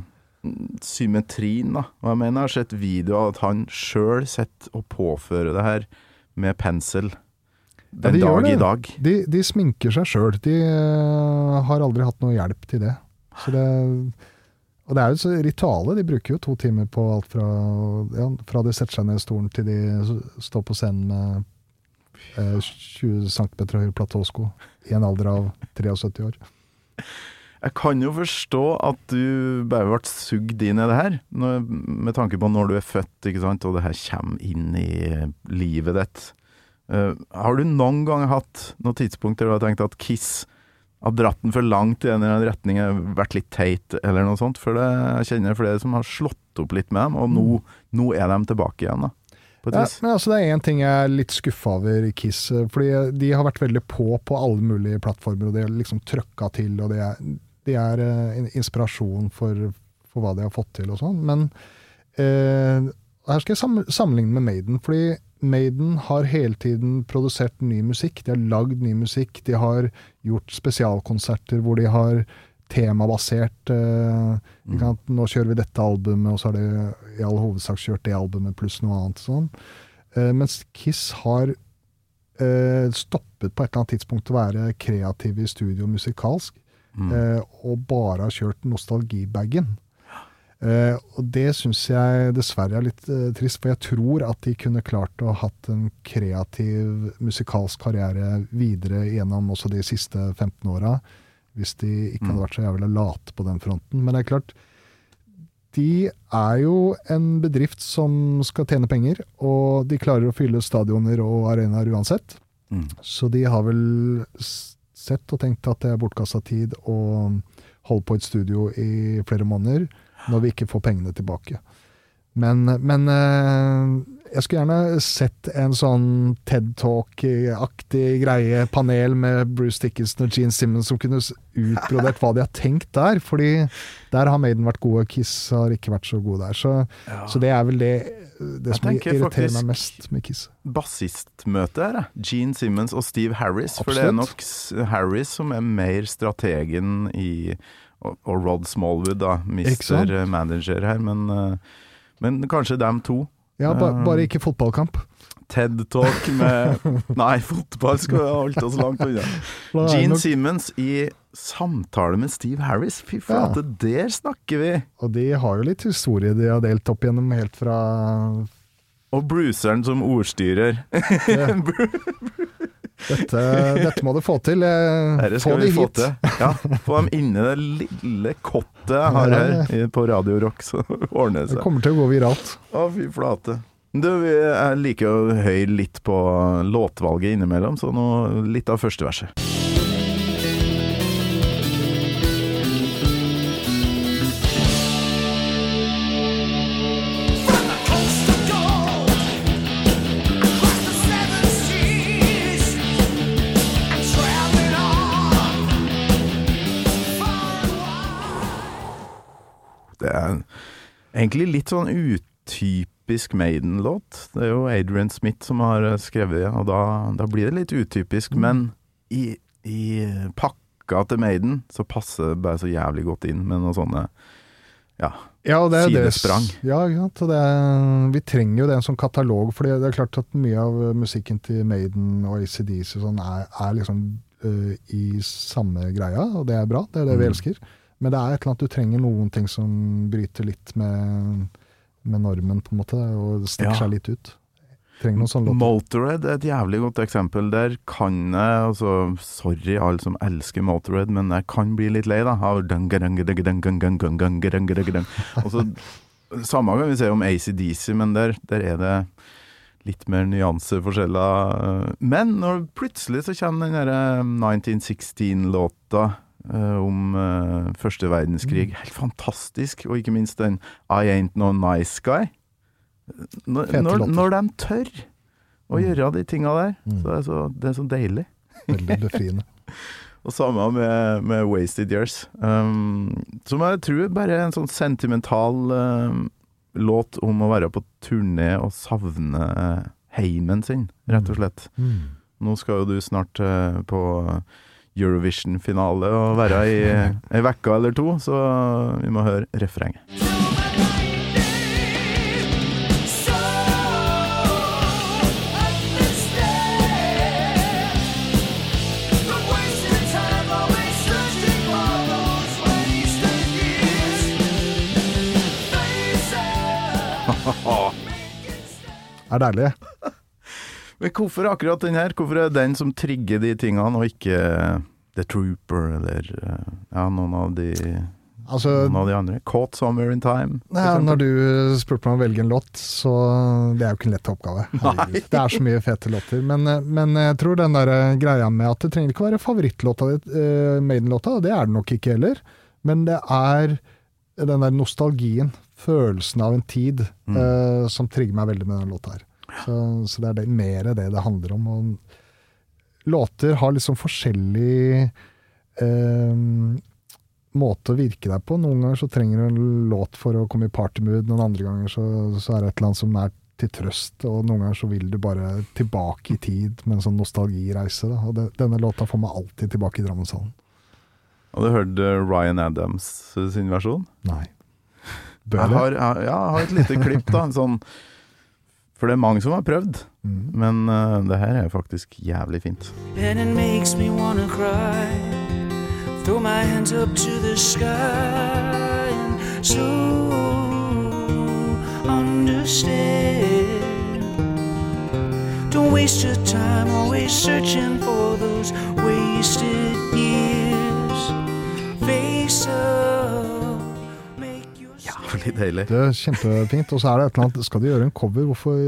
symmetrien da. Og jeg mener, jeg har sett videoer at han selv sett og påfører det her med pensel den dag i dag. De sminker seg selv. De har aldri hatt noe hjelp til det. Så og det er jo så ritualet, de bruker jo 2 timer på alt fra de setter seg ned i stolen til de står på scenen med 20 cm høye platåsko i en alder av 73 år. Jeg kan jo forstå at du bare ble sugd inn i det her, med tanke på når du er født, ikke sant, og det her kommer inn i livet ditt. Har du noen gang hatt noen tidspunkt der du har tenkt at Kiss har dratt den for langt i en eller annen retning, har vært litt teit eller noe sånt, for jeg kjenner flere som har slått opp litt med dem, og nå er de tilbake igjen da, på et vis. Men altså det er en ting jeg er litt skuffet over Kiss, fordi de har vært veldig på alle mulige plattformer, og de har liksom trøkket til, og de er en inspirasjon for hva de har fått til og sånn, men her skal jeg sammenligne med Maiden, fordi Maiden har hele tiden produsert ny musikk, de har lagd ny musikk, de har gjort spesialkonserter hvor de har temabasert, nå kjører vi dette albumet, og så har de i all hovedsak kjørt det albumet pluss noe annet sånn. Mens Kiss har stoppet på et eller annet tidspunkt å være kreativ i studio musikalsk, og bare har kjørt nostalgibaggen. Og det synes jeg dessverre er litt trist, for jeg tror at de kunne klart å ha hatt en kreativ musikalsk karriere videre gjennom også de siste 15 åra, hvis de ikke hadde vært så jævlig late på den fronten. Men det er klart, de er jo en bedrift som skal tjene penger, og de klarer å fylle stadioner og arenaer uansett. Så de har vel sett og tenkt at det er bortkastet tid å holde på et studio i flere måneder, når vi ikke får pengene tilbake. Men Jeg skulle gjerne sett en sånn TED-talk-aktig greie, panel med Bruce Dickinson og Gene Simmons som kunne utbrodert hva de har tenkt der, fordi der har Maiden vært gode, Kiss har ikke vært så gode der. Så det er vel det som irriterer meg mest med Kiss. Bassistmøte her, Gene Simmons og Steve Harris, for det er nok Harris som er mer strategen i, og Rod Smallwood da, Mr. Manager her, men kanskje dem to. Ja, bare ikke fotballkamp. TED-talk med... Nei, fotball skal jeg holde oss langt unna. Gene Simmons i samtale med Steve Harris. Fy flate, der snakker vi. Og de har jo litt historie de har delt opp gjennom helt fra... Og Bruceren som ordstyrer. Dette må du få til. Dette skal vi få til. Ja, få dem inne det lille kottet jeg har her på Radio Rock, så ordner det seg. Det kommer til å gå viralt. Å, fy flate. Jeg liker å høre litt på låtvalget innimellom, så nå litt av første verset. Det er egentlig litt sånn utypisk Maiden-låt. Det er jo Adrian Smith som har skrevet det, og da blir det litt utypisk, men i pakka til Maiden så passer det bare så jævlig godt inn med noen sånne sidesprang. Vi trenger jo det som katalog, for det er klart at mye av musikken til Maiden og AC/DC sånn er liksom i samme greia, og det er bra, det er det vi elsker. Men det er et eller annet, du trenger noen ting som bryter litt med normen på en måte, og stikker seg litt ut. Trenger noen sånne låter. Motorhead er et jævlig godt eksempel. Der kan jeg, sorry alle som elsker Motorhead, men jeg kan bli litt lei da, av og så samme kan vi se om AC/DC, men der er det litt mer nyanseforskjeller. Men når plutselig så kommer den der 1916-låta om første verdenskrig, helt fantastisk, og ikke minst den I Ain't No Nice Guy. Når de tør å gjøre de tingene der, så det er så deilig. Veldig befriende. Og samme med Wasted Years, som jeg tror bare er en sånn sentimental låt om å være på turné og savne heimen sin, rett og slett. Nå skal jo du snart på Eurovision-finale og være i en vekka eller to, så vi må høre refrenget. Er deilig. Men hvorfor akkurat den her? Hvorfor er den som trigger de tingene, og ikke The Trooper, eller noen av de andre? Caught Somewhere in Time? Nei, når du spurte meg om å velge en låt, så det er jo ikke en lett oppgave. Det er så mye fete låter. Men jeg tror den der greia med at det trenger ikke være favorittlåta di, Maiden-låta, det er det nok ikke heller. Men det er den der nostalgien, følelsen av en tid, som trigger meg veldig med den låta her. Så det er mer det handler om. Og låter har liksom forskjellig måte å virke deg på. Noen ganger så trenger du en låt for å komme i partymood, noen andre ganger så er det et eller annet som er til trøst, og noen ganger så vil du bare tilbake i tid med en sånn nostalgireise. Da. Og denne låta får meg alltid tilbake i Drammenshallen. Har du hørt Ryan Adams sin versjon? Nei. Jeg har et lite klipp da, en sånn. For det er mange som har prøvd, men det her er faktisk jævlig fint. And it makes me wanna cry. Throw my hands up to the sky and so understand. Don't waste your time always searching for those wasted years. Face up. Litt deilig. Det er kjempefint, og så er det et eller annet, skal du gjøre en cover, hvorfor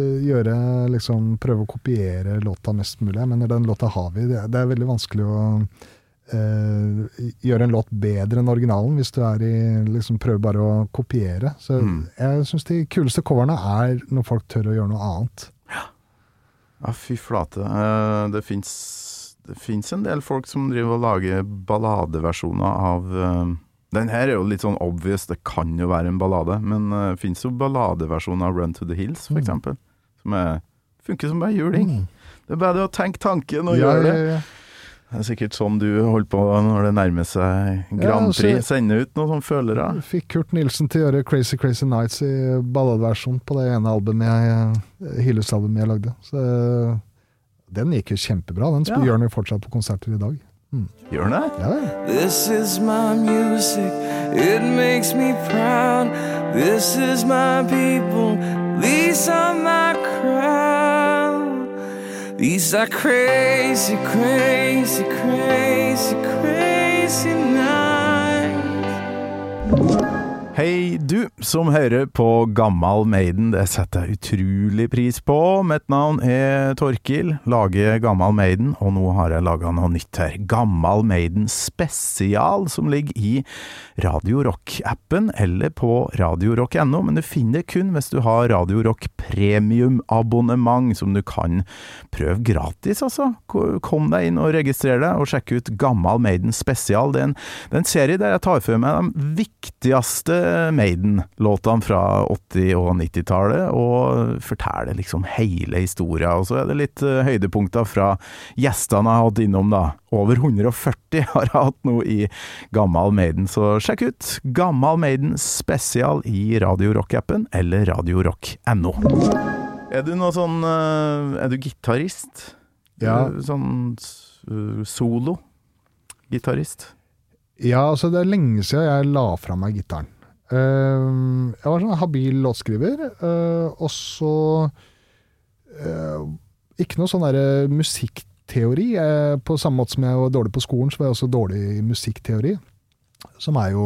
prøve å kopiere låta mest mulig? Men den låta har vi, det er veldig vanskelig å gjøre en låt bedre enn originalen hvis du liksom prøver bare å kopiere. Så jeg synes de kuleste coverne når folk tør å gjøre noe annet. Ja, fy flate. Det finnes en del folk som driver og lager balladeversjoner av den her jo litt sånn obvious, det kan jo være en ballade, men det finnes jo balladeversjoner av Run to the Hills for eksempel, som funker som bare juling. Det bare det å tenke tanken og gjøre det. Ja. Det sikkert sånn du holder på når det nærmer seg Grand Prix, sende ut noen sånne følere. Fikk Kurt Nilsen til å gjøre Crazy Crazy Nights i balladeversjon på det ene albumet Hilles-albumet jeg lagde. Så den gikk jo kjempebra, den gjør den jo fortsatt på konserter i dag. Gjør den det? Ja. This is my music, it makes me proud. This is my people, these are my crowd. These are crazy, crazy, crazy, crazy nights. Hei du som hører på Gammal Maiden, det setter jeg utrolig pris på. Mitt navn Torkil, lager Gammal Maiden, og nå har jeg laget noe nytt her. Gammal Maiden spesial, som ligger i Radio Rock-appen, eller på radiorock.no, men du finner det kun hvis du har Radio Rock Premium-abonnement, som du kan prøve gratis, altså. Kom deg inn og registrer deg, og sjekk ut Gammal Maiden spesial. Det er en serie der jeg tar for meg de viktigste Maiden-låtene fra 80- og 90-tallet, og forteller liksom hele historien, og så det litt høydepunkter fra gjestene jeg har hatt innom da. Over 140 har jeg hatt nå i Gammal Maiden, så sjekk ut Gammal Maiden spesial i Radio Rock-appen, eller radiorock.no. Du noe sånn, du gitarist? Ja. Sånn solo-gitarist? Ja, altså det lenge siden jeg la fra meg gitaren. Jeg var sånn habil låtskriver, og så ikke noe sånn der musikkteori. På samme måte som jeg var dårlig på skolen, så var jeg også dårlig i musikkteori, som jo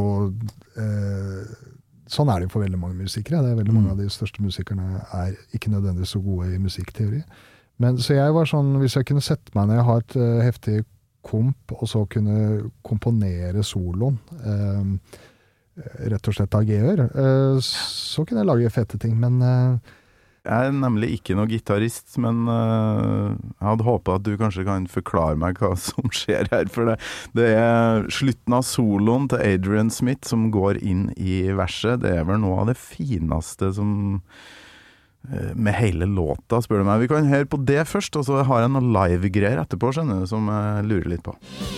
sånn det for veldig mange musikere. Det veldig mange av de største musikerne ikke nødvendigvis så gode i musikkteori. Men så jeg var sånn, hvis jeg kunne sette meg ned og ha et heftig komp, og så kunne komponere soloen, rett og slett av G-ør, så kunne jeg lage fete ting, men jeg nemlig ikke noe gitarist, men jeg hadde håpet at du kanskje kan forklare meg hva som skjer her, for det slutten av soloen til Adrian Smith som går inn i verset. Det vel noe av det fineste som med hele låta, spør du meg. Vi kan høre på det først, og så har jeg noen live-greier etterpå, skjønner du, som jeg lurer litt på.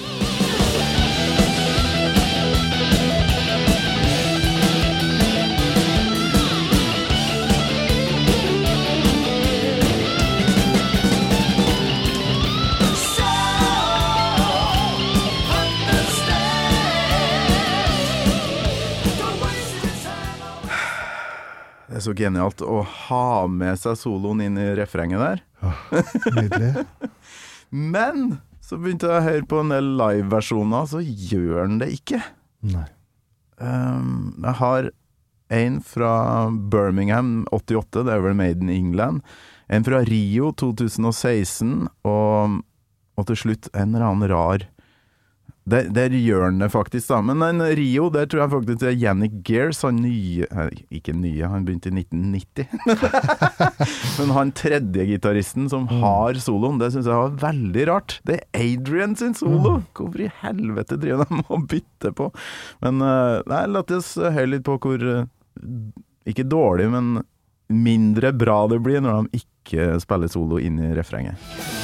Det så genialt å ha med seg soloen inn i refrenget der. Nydelig. Men så begynte jeg å høre på en del live-versjoner, så gjør den det ikke. Nei. Jeg har en fra Birmingham 88, det vel Made in England. En fra Rio 2016, og til slutt en eller annen rar. Der gjør den det faktisk da, men den Rio, der tror jeg faktisk det Yannick Gears, han nye, ikke nye, han begynte i 1990, men han tredje gitaristen som har soloen, det synes jeg var veldig rart. Det Adrian sin solo, hvorfor i helvete driver de å bytte på? Men nei, la oss høre litt på hvor, ikke dårlig, men mindre bra det blir når de ikke spiller solo inn i refrenget.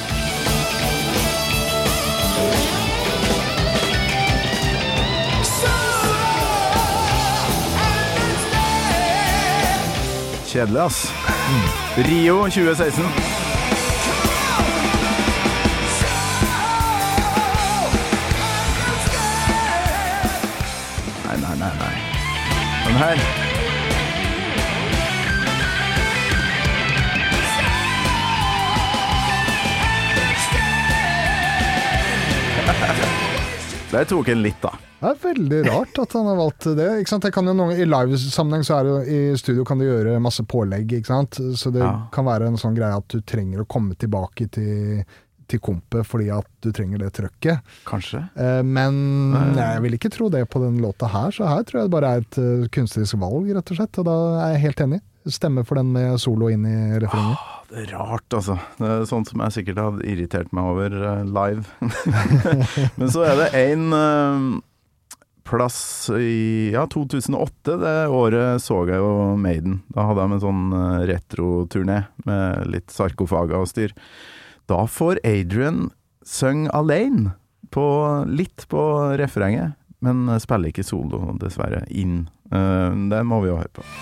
Kjedelig, ass. Rio 2016. Nei. Den her. Der tok en litt, da. Det veldig rart at han har valgt det, ikke sant? Jeg kan jo noen, i live-sammenheng så det jo, i studio kan du gjøre masse pålegg, ikke sant? Så det kan være en sånn greie at du trenger å komme tilbake til til kompet fordi at du trenger det trøkket. Kanskje. Men jeg vil ikke tro det på den låta her, så her tror jeg det bare er et kunstnerisk valg, rett og slett. Og da er jeg helt enig. Stemme for den med solo inn i refrenget. Det er rart, altså. Det er sånt som jeg sikkert hadde irritert meg over live. Men så er det en plass i 2008, det året så jeg jo Maiden. Da hadde de en sånn retro-turné med litt sarkofager og styr. Da får Adrian synge alene litt på refrenget, men spiller ikke solo dessverre inn. Det må vi jo høre på.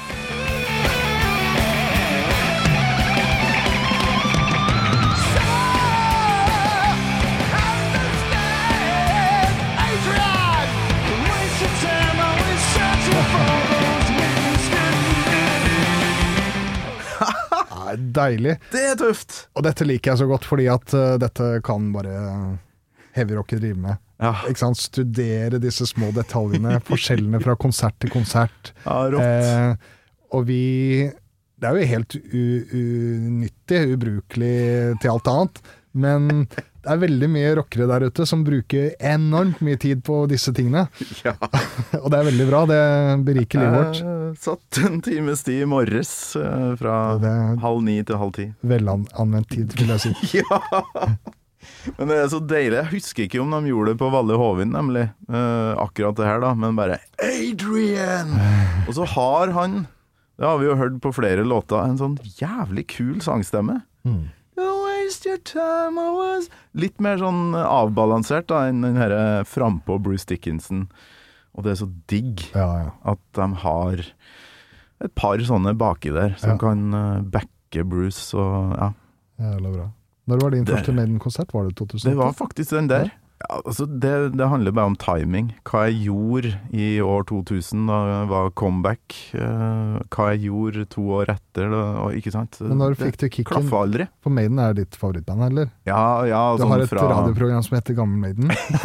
Deilig. Det er tøft! Og dette liker jeg så godt, fordi at dette kan bare heavyrocker drive med. Ja. Ikke sant? Studere disse små detaljene, forskjellene fra konsert til konsert. Ja, rått. Og det er jo helt unyttig, ubrukelig til alt annet, men det er veldig mye rockere der ute som bruker enormt mye tid på disse tingene. Ja. Og det er veldig bra, det beriker livet vårt. Satt en times tid i morges fra 8:30 til 10:30. Velanvendt tid, vil jeg si. Ja! Men det er så deilig. Jeg husker ikke om de gjorde det på Valle Hovin, nemlig. Akkurat det her da, men bare Adrian! Og så har han, det har vi jo hørt på flere låter, en sånn jævlig kul sangstemme. Don't waste your time, I was litt mer sånn avbalansert da enn den her frampå Bruce Dickinson. Og det er så digg at de har et par sånne baki der som kan backe Bruce og Jævla bra. Når var din første Maiden-konsert? Var det 2008? Det var faktisk den der. Ja, altså det handler bare om timing. Hva jeg gjorde i år 2000 da jeg var comeback. Hva jeg gjorde 2 år etter. Og, ikke sant? Men når fikk du kicken? Klaffa aldri. For Maiden er ditt favorittband, eller? Ja. Du har et radioprogram som heter Gammel Maiden.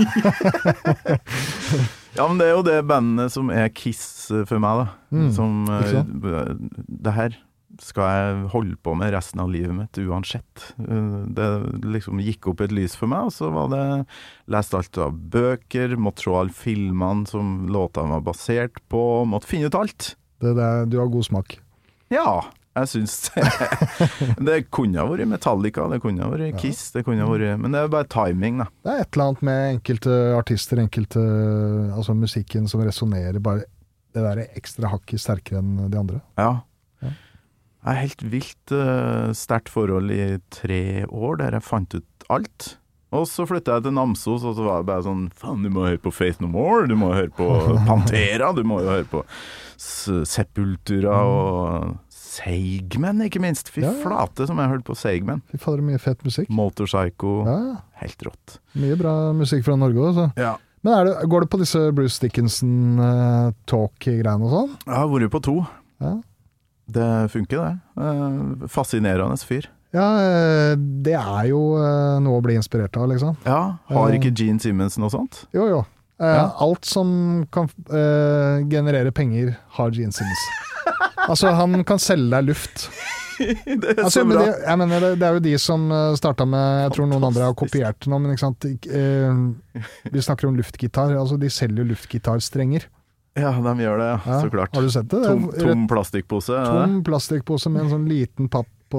Ja, men det er jo det bandet som er Kiss for meg da. Som det her skal jeg holde på med resten av livet mitt uansett. Det liksom gikk opp et lys for meg, og så var det lest alt av bøker, måtte se alle filmene som låtene var basert på, måtte finne ut alt. Du har god smak. Ja, jeg synes det kunne ha vært Metallica, det kunne ha vært Kiss, det kunne ha vært, men det er bare timing da. Det er et eller annet med enkelte artister, altså musikken som resonerer, bare det der ekstra hakket sterkere enn de andre. Ja. Jeg har helt vilt sterkt forhold i 3 år der jeg fant ut alt. Og så flyttet jeg til Namsos, og så var det bare sånn, faen, du må høre på Faith No More, du må høre på Pantera, du må jo høre på Sepultura og Seigmen, ikke minst. Fy flate som jeg hørte på Seigmen. Fy fader, mye fett musikk. Motorpsycho, helt rått. Mye bra musikk fra Norge også. Ja. Men går det på disse Bruce Dickinson-talk-greiene og sånn? Jeg har vært på 2. Ja. Det funker det. Fascinerende fyr. Ja, det er jo noe å bli inspirert av, liksom. Ja, har ikke Gene Simmons noe sånt? Jo. Alt som kan generere penger har Gene Simmons. Altså, han kan selge deg luft. Det er så bra. Jeg mener, det er jo de som startet med, jeg tror noen andre har kopiert nå, men ikke sant, vi snakker om luftgitar, altså de selger luftgitarstrenger. Ja, de gjør det, så klart. Har du sett det? Tom plastikkpose. Tom plastikkpose med en sånn liten papp på...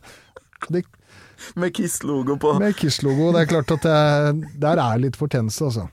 Med Kiss-logo på. Med Kiss-logo, det er klart at der er litt fortjeneste, altså.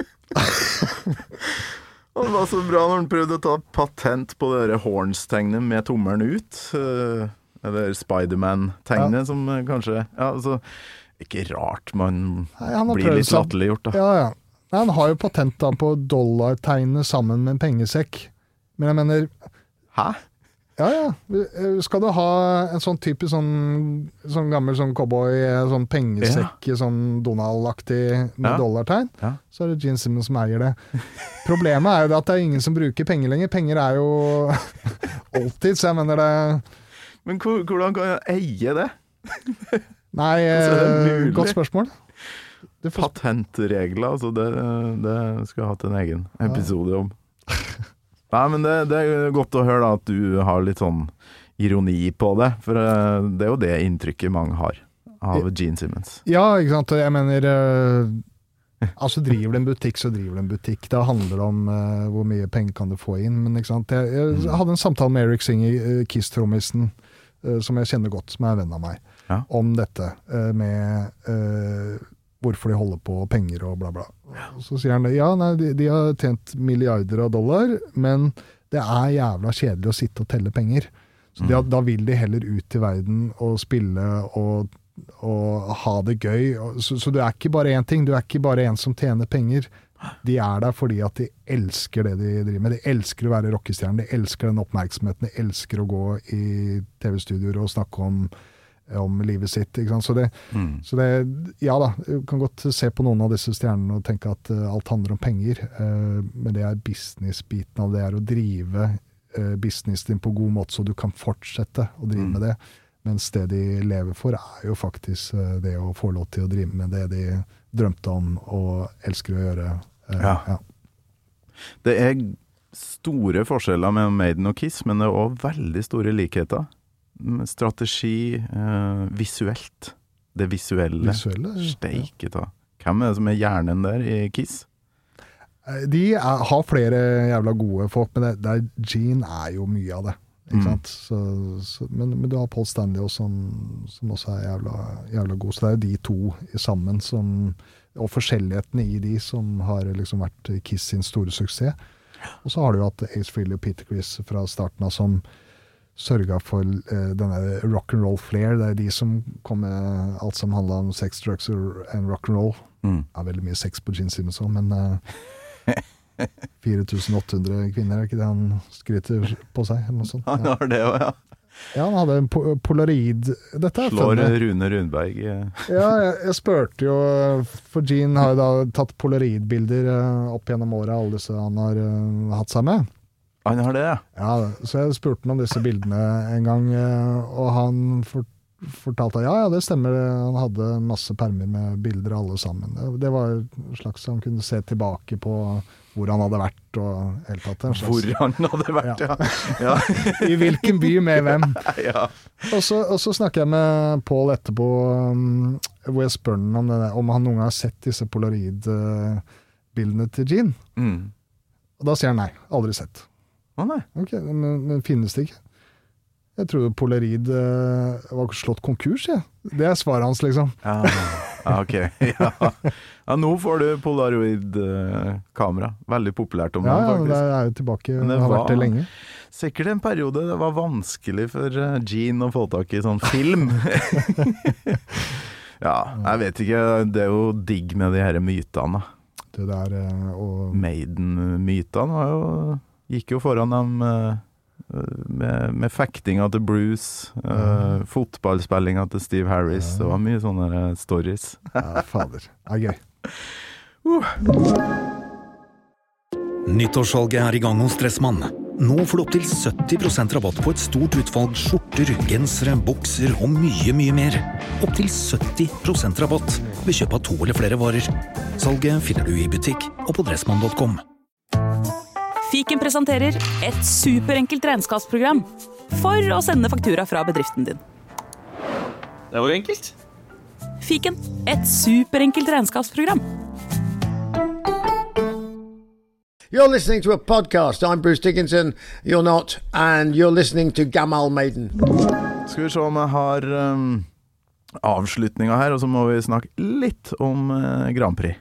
Det var så bra når han prøvde å ta patent på det der Horns-tegnet med tommelen ut. Eller Spider-Man-tegnet som kanskje... Ja, altså, ikke rart man blir litt latterliggjort da. Ja. Nei, han har jo patent da på dollartegnet sammen med en pengesekk. Men jeg mener... Hæ? Ja. Skal du ha en sånn typisk sånn gammel sånn cowboy, sånn pengesekk, sånn Donald-aktig med dollartegn, så er det Gene Simmons som eier det. Problemet er jo at det er ingen som bruker penger lenger. Penger er jo alltid, så jeg mener det... Men hvordan kan jeg eie det? Nei, godt spørsmål. Patentregler, altså det skal jeg ha til en egen episode om. Nei, men det er godt å høre da, at du har litt sånn ironi på det, for det er jo det inntrykket mange har. av Gene Simmons. Ja, ikke sant, jeg mener altså driver du en butikk, så driver du en butikk. Det handler om hvor mye penger kan du få inn, men ikke sant. Jeg hadde en samtale med Eric Singer, Kiss-trommisten, som jeg kjenner godt, som er venn av meg, om dette med hvorfor de holder på penger og bla bla. Så sier han, de har tjent milliarder av dollar, men det er jævla kjedelig å sitte og telle penger. Så da vil de heller ut i verden og spille og ha det gøy. Så du er ikke bare en ting, du er ikke bare en som tjener penger. De er der fordi at de elsker det de driver med. De elsker å være rockestjerne, de elsker den oppmerksomheten, de elsker å gå i TV-studioer og snakke om livet sitt, ikke sant? Så det, ja da, du kan godt se på noen av disse stjernene og tenke at alt handler om penger, men det er business-biten av det, er å drive business din på god måte, så du kan fortsette å drive med det. Mens det de lever for er jo faktisk det å få lov til å drive med det de drømte om og elsker å gjøre. Ja. Det er store forskjeller mellom Maiden og Kiss, men det er også veldig store likheter. Strategi, visuelt. Det visuelle. Steike da. Hvem er det som er hjernen der i Kiss? De har flere jævla gode folk, men Gene er jo mye av det. Ikke sant? Men du har Paul Stanley også, som også er jævla god. Så det er jo de to sammen og forskjellighetene i de som har liksom vært Kiss sin store suksess. Og så har du jo hatt Ace Frehley og Peter Criss fra starten av som sørget for denne rock'n'roll flair. Det er de som kom med alt som handler om sex, drugs and rock'n'roll. Det er veldig mye sex på Gene Simmons også, men 4800 kvinner, er ikke det han skryter på seg? Eller noe sånt. Han har det også, ja. Ja, han hadde en polaroid. Dette er Slår funnet. Rune Rundberg. Ja, jeg spurte jo, for Gene har jo da tatt polaroidbilder opp gjennom året, alle disse han har hatt seg med. Han har det, ja. Ja, så jeg spurte han om disse bildene en gang, og han fortalte at ja, det stemmer, han hadde masse permer med bilder alle sammen. Det var en slags, han kunne se tilbake på hvor han hadde vært og helt tatt. Hvor han hadde vært, ja. I hvilken by med hvem. Ja. Og så snakker jeg med Paul etterpå, hvor jeg spør han om han noen gang har sett disse polaroid-bildene til Gene. Og da sier han nei, aldri sett. Nei. Ok, men finnes det ikke? Jeg trodde Polaroid var slått konkurs, ja. Det er svaret hans, liksom. Ja, ok. Ja, nå får du Polaroid-kamera. Veldig populært om dagen, faktisk. Ja, det er jo tilbake, det har vært det lenge. Sikkert en periode det var vanskelig for Gene å få tak i sånn film. Ja, jeg vet ikke, det er jo digg med de her mytene. Det der, og Maiden-mytene gikk jo foran dem med fektinga til Bruce, fotballspillinga til Steve Harris, det var mye sånne stories. Ja, fader, det er gøy. Nyttårssalget er i gang hos Dressmann. Nå får du opp til 70% rabatt på et stort utvalg skjorter, gensere, bukser og mye, mye mer. Opp til 70% rabatt ved kjøp av 2 eller flere varer. Salget finner du i butikk og på dressmann.com. Fiken presenterer et superenkelt regnskapsprogram for å sende faktura fra bedriften din. Det var enkelt. Fiken, et superenkelt regnskapsprogram. You're listening to a podcast. I'm Bruce Dickinson. You're not. And you're listening to Gamal Maiden. Skal vi se om jeg har avslutninga her, og så må vi snakke litt om Grand Prix.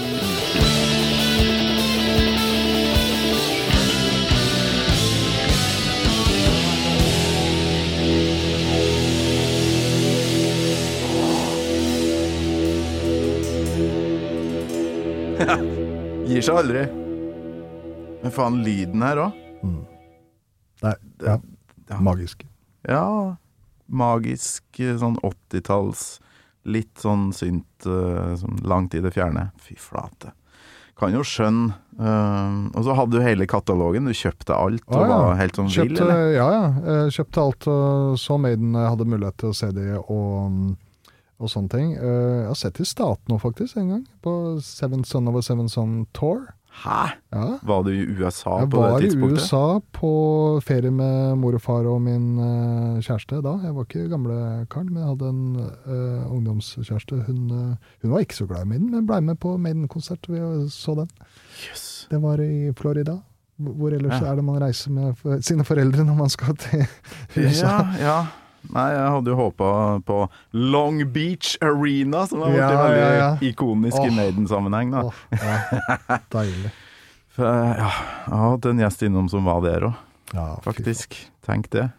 Gir seg aldri. Men faen, lyden her også. Det er magisk. Ja, magisk, sånn 80-talls, litt sånn synt, sånn langt i det fjerne. Fy flate. Kan jo skjønne. Og så hadde du hele katalogen, du kjøpte alt, og var helt sånn vill, eller? Ja, kjøpte alt, og så Maiden hadde mulighet til å se det, og sånne ting. Jeg har sett i staten nå faktisk en gang, på Seven Son of a Seven Son Tour. Hæ? Ja. Var du i USA Jeg på det var i tidspunktet? USA på ferie med mor og far og min kjæreste da. Jeg var ikke gamle karen, men jeg hadde en ungdomskjæreste. Hun var ikke så glad i Maiden, men ble med på Maiden-konsert. Vi så den. Yes. Det var i Florida. Hvor ellers er det man reiser med sine foreldre når man skal til USA? Ja. Nei, jeg hadde jo håpet på Long Beach Arena, som har vært veldig ikonisk i Maiden-sammenheng. Da. Ja, deilig. For, jeg har hatt en gjest innom som var der også, faktisk. Tenk det.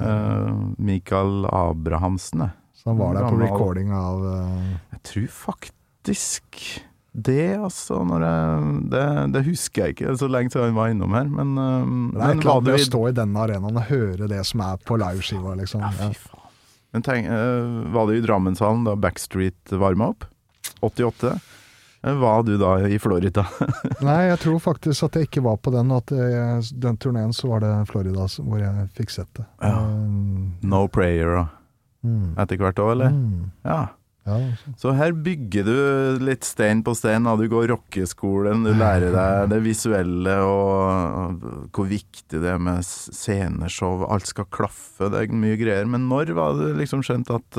Mikael Abrahamsen. Så han var der på recording av... Jeg tror faktisk... Det, altså, det husker jeg ikke så lenge siden han var innom her, men det er et eller annet å stå i denne arenaen og høre det som er på live-skiva, liksom. Ja, fy faen. Men tenk, var du i Drammenshallen da Backstreet varmet opp? 88? Var du da i Florida? Nei, jeg tror faktisk at jeg ikke var på den, at den turneen så var det Florida hvor jeg fikk sett det. Ja. No Prayer etter hvert også, eller? Ja. Så her bygger du litt stein på stein, du går rockeskolen, du lærer deg det visuelle og hvor viktig det er med sceneshow, alt skal klaffe, det er mye greier. Men når var det liksom skjønt at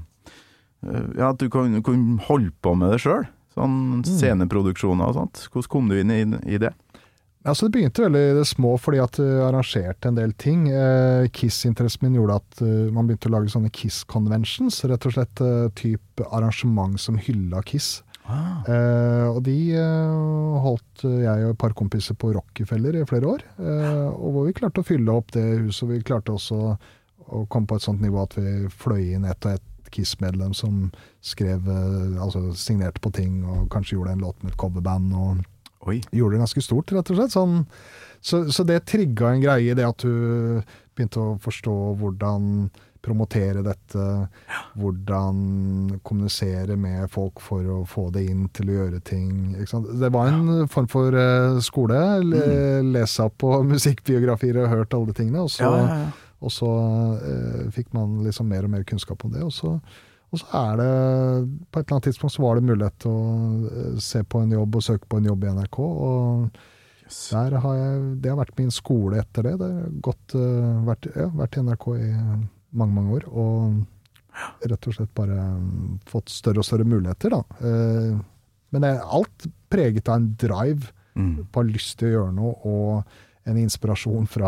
du kunne holde på med det selv? Sånn sceneproduksjoner og sånt. Hvordan kom du inn i det? Altså det begynte veldig i det små fordi at du arrangerte en del ting. Kiss-interessen min gjorde at man begynte å lage sånne Kiss-conventions, rett og slett type arrangement som hylla Kiss. Og de holdt jeg og et par kompiser på Rockefeller i flere år, og hvor vi klarte å fylle opp det huset, og vi klarte også å komme på et sånt nivå at vi fløy inn et og et Kiss-medlem som skrev, altså signerte på ting, og kanskje gjorde en låt med et coverband, og gjorde det ganske stort, rett og slett. Så det trigget en greie, det at du begynte å forstå hvordan promotere dette, hvordan kommunisere med folk for å få det inn til å gjøre ting. Ikke sant? Det var en form for skole, lese opp på musikkbiografier og hørt alle de tingene, og så fikk man liksom mer og mer kunnskap om det, og så er det, på et eller annet tidspunkt så var det mulighet til å se på en jobb og søke på en jobb i NRK, og der det har vært min skole etter det. Det har vært i NRK i mange år, og rett og slett bare fått større og større muligheter da. Men alt preget av en drive på å ha lyst til å gjøre noe, og en inspirasjon fra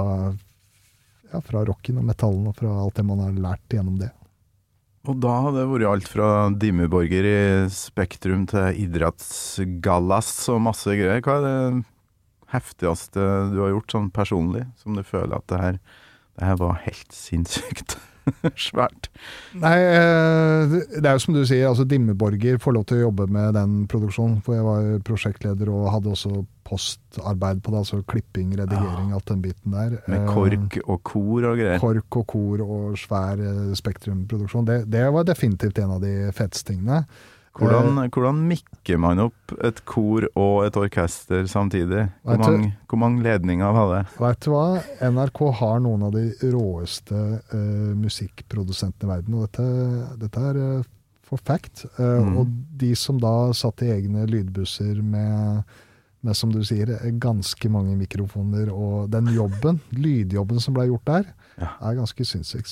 rocken og metallen, og fra alt det man har lært gjennom det. Og da har det vært alt fra Dimmeborger i Spektrum til idrettsgallas og masse greier. Hva er det heftigste du har gjort sånn personlig, som du føler at det her var helt sinnssykt svært? Nei, det er jo som du sier, altså Dimmeborger får lov til å jobbe med den produksjonen, for jeg var prosjektleder og hadde også postarbeid på det, altså klipping, redigering, alt den biten der. Med kork og kor og greier. Kork og kor og svær spektrumproduksjon. Det var definitivt en av de feteste tingene. Hvordan mikker man opp et kor og et orkester samtidig? Hvor mange ledninger var det? Vet du hva? NRK har noen av de råeste musikkprodusentene i verden, og dette er for fact. Og de som da satt i egne lydbusser med som du sier, ganske mange mikrofoner, og den lydjobben som ble gjort der, er ganske sinnssykt.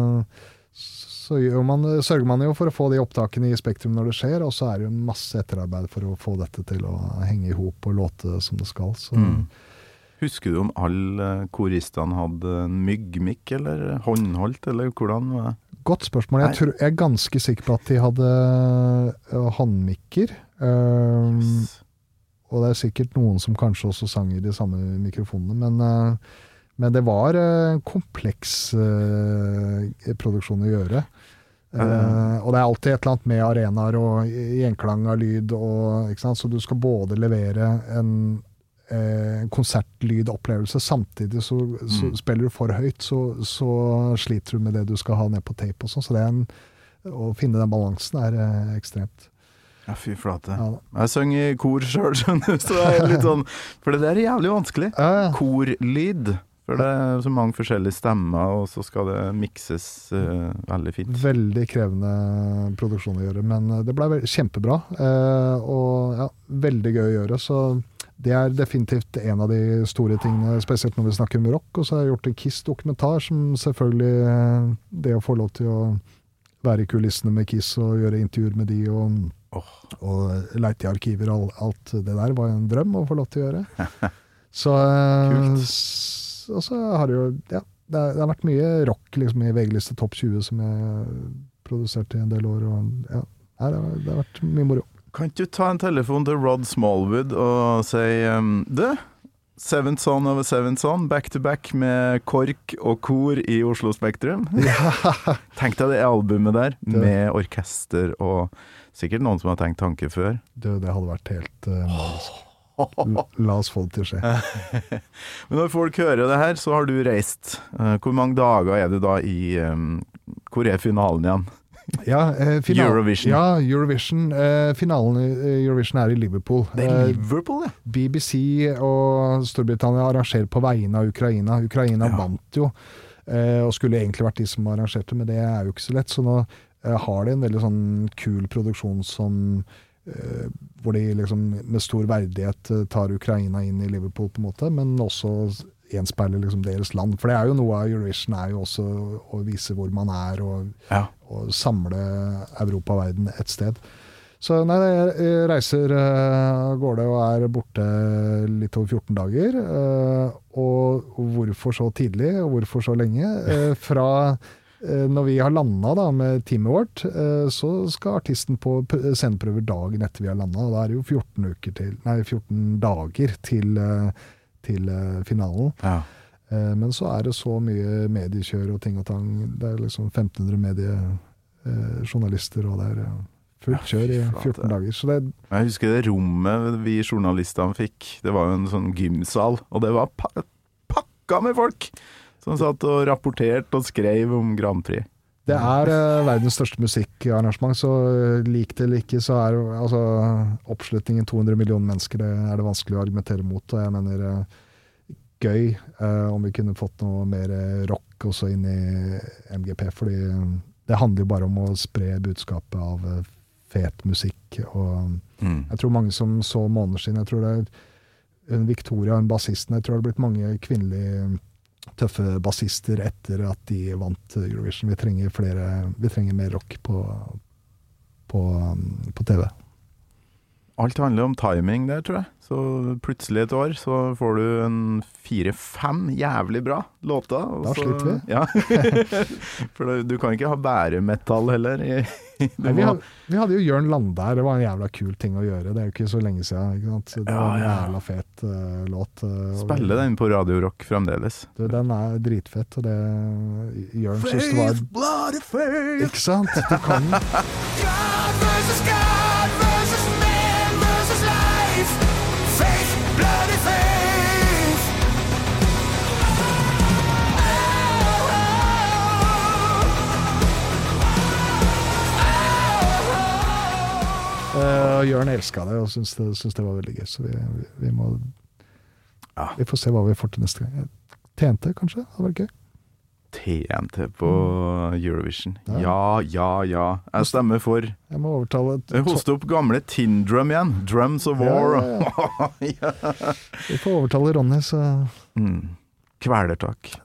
Så sørger man jo for å få de opptakene i Spektrum når det skjer, og så er det jo masse etterarbeid for å få dette til å henge i hop og låte som det skal. Husker du om alle koristene hadde en myggmikk, eller håndholdt, eller hvordan var det? Godt spørsmål. Jeg er ganske sikker på at de hadde håndmikker, og det er sikkert noen som kanskje også sang i de samme mikrofonene, men det var kompleks produksjon å gjøre. Og det er alltid et eller annet med arenaer og gjenklang av lyd, og, ikke sant? Så du skal både levere en konsertlydopplevelse, samtidig så spiller du for høyt, så sliter du med det du skal ha ned på tape og sånn, så å finne den balansen er ekstremt. Ja, fy flate. Ja. Jeg søng i kor selv, skjønner du, så det er litt sånn, for det der er jævlig vanskelig. Korlyd, for det er så mange forskjellige stemmer, og så skal det mikses veldig fint. Veldig krevende produksjon å gjøre, men det ble kjempebra, og veldig gøy å gjøre, så det definitivt en av de store tingene, spesielt når vi snakker om rock, og så har jeg gjort en KISS-dokumentar, som selvfølgelig det å få lov til å være i kulissene med KISS og gjøre intervjuer med de og leite i arkiver og alt det der var en drøm å få lov til å gjøre. Så, og så har det jo, det har vært mye rock liksom, i VG-liste Topp 20 som jeg produserte i en del år, og det har vært mye moro. Kan ikke du ta en telefon til Rod Smallwood og si, Seventh Son of a Seventh Son, back to back med KORK og kor i Oslo Spektrum. Tenk deg det albumet der, med orkester og sikkert noen som har tenkt tanke før. Det hadde vært helt magisk. La oss få det til å skje. Men når folk hører det her, så har du reist. Hvor mange dager er du da i hvor er finalen igjen? Eurovision. Ja, Eurovision. Finalen i Eurovision er i Liverpool. Det er Liverpool, ja. BBC og Storbritannia arrangerer på vegne av Ukraina. Ukraina vant jo, og skulle egentlig vært de som arrangerte, men det er jo ikke så lett. Så nå har de en veldig sånn kul produksjon som hvor de liksom med stor verdighet tar Ukraina inn i Liverpool på en måte, men også gjenspeiler liksom deres land. For det er jo noe av Eurovision er jo også å vise hvor man er og samle Europa og verden et sted. Så nei, jeg reiser av gårde og er borte litt over 14 dager. Og hvorfor så tidlig, og hvorfor så lenge? Fra når vi har landet da, med teamet vårt, så skal artisten på sceneprøver dagen etter vi har landet, og da er det jo 14 dager til finalen. Ja. Men så er det så mye mediekjør og ting og tang. Det er liksom 1500 journalister, og det er fullt kjør i 14 dager. Så jeg husker det rommet vi journalistene fikk. Det var jo en sånn gymsal, og det var pakka med folk som satt og rapporterte og skrev om Grand Prix. Det er verdens største musikkarrangement, så lik det eller ikke, så er altså, oppslutningen 200 millioner mennesker, det er det vanskelig å argumentere mot, og jeg mener gøy om vi kunne fått noe mer rock også inn i MGP, fordi det handler jo bare om å spre budskapet av fet musikk, og jeg tror mange som så måneder siden, jeg tror det er Victoria, en bassisten, jeg tror det har blitt mange kvinnelige tøffe bassister etter at de vant Eurovision. Vi trenger mer rock på TV. Alt handler om timing der, tror jeg. Så plutselig et år så får du en 4-5 jævlig bra låter. Da sliter vi. Ja. For du kan ikke ha bæremetall heller. Nei, vi hadde jo Jørn Landær, det var en jævla kul ting å gjøre. Det er jo ikke så lenge siden, ikke sant? Det var en jævla fet låt. Spiller den på Radio Rock fremdeles. Den er dritfett, og det Jørn synes det var... Faith, bloody faith. Ikke sant? Du kan den. God versus man versus life. Faith, bloody faith. Jørn elsket det og synes det var veldig gøy, så vi må vi får se hva vi får til neste gang. TNT kanskje, det var gøy. TNT på Eurovision. Ja. Jeg stemmer for. Jeg må overtale... Hoste opp gamle Tindrum igjen. Drums of War. Ja. Vi får overtale Ronny, så... Kvelertak.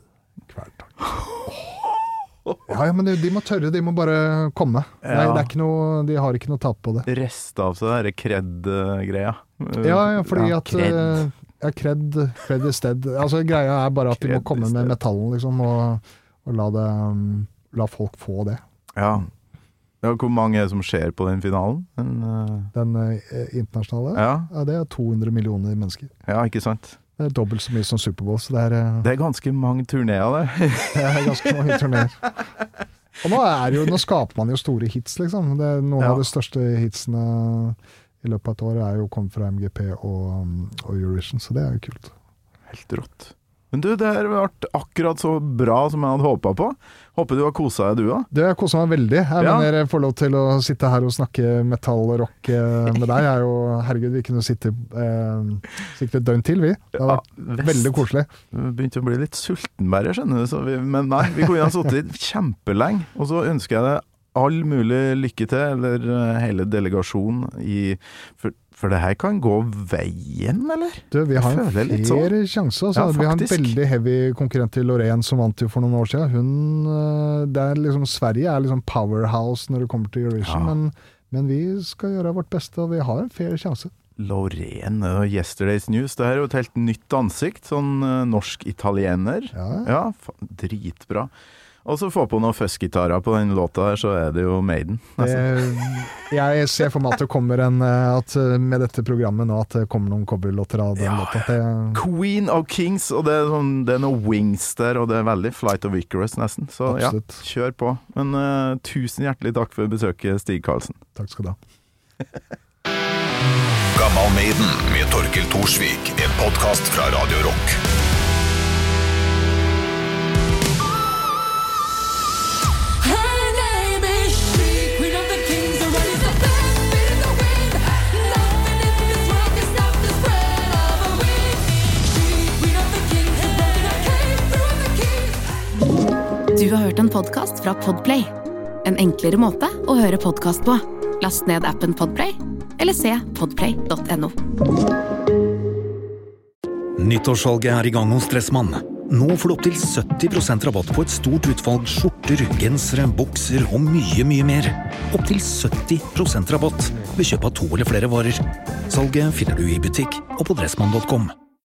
Ja, men de må tørre, de må bare komme. Nei, det er ikke noe, de har ikke noe tap på det. Rest av seg der kred-greia. Ja, fordi at... Kred i sted. Altså, greia er bare at de må komme med metallen, liksom, og la folk få det. Ja. Hvor mange er det som ser på den finalen? Den internasjonale? Ja, det er 200 millioner mennesker. Ja, ikke sant? Det er dobbelt så mye som Superbowl, så det er ganske mange turnéer, det. Det er ganske mange turnéer. Og nå skaper man jo store hits, liksom. Noen av de største hitsene i løpet av et år er jo kommet fra MGP og Eurovision, så det er jo kult. Helt rått. Men du, det har vært akkurat så bra som jeg hadde håpet på. Håper du har koset deg, du da? Jeg koset meg veldig. Jeg får lov til å sitte her og snakke metall og rock med deg. Jeg er jo, herregud, vi kunne sitte et døgn til, vi. Det har vært veldig koselig. Vi begynte å bli litt sulten bare, skjønner du. Men nei, vi kunne ha sittet kjempelenge. Og så ønsker jeg deg all mulig lykke til, eller hele delegasjonen For det her kan gå veien, eller? Du, vi har en føler litt sånn. flere sjanser. Altså. Ja, Vi har en faktisk. veldig heavy konkurrent til Lorraine som vant jo for noen år siden. Det er liksom, Sverige er liksom powerhouse når det kommer til Eurovision, men vi skal gjøre vårt beste, og vi har en fair sjanse. Lorraine og Yesterday's News, det her er jo et helt nytt ansikt, sånn norsk-italiener. Ja, dritbra. Og så få på noen fuzzgitarer på den låta her, så er det jo Maiden. Jeg ser for meg at det kommer at med dette programmet nå, at det kommer noen coverlåter av den låta. Queen of Kings, og det er noe Wings der, og det er veldig Flight of Icarus nesten. Så Absolutt. Ja, kjør på. Men tusen hjertelig takk for besøket, Stig Karlsen. Takk skal du ha. Gammal Maiden med Torkel Thorsvik, en podcast fra Radio Rock. Du har hørt en podcast fra Podplay. En enklere måte å høre podcast på. Last ned appen Podplay, eller se podplay.no. Nyttårssalget er i gang hos Dressmann. Nå får du opp til 70% rabatt på et stort utvalg skjorter, gensere, bukser og mye, mye mer. Opp til 70% rabatt ved kjøp av 2 eller flere varer. Salget finner du i butikk og på dressmann.com.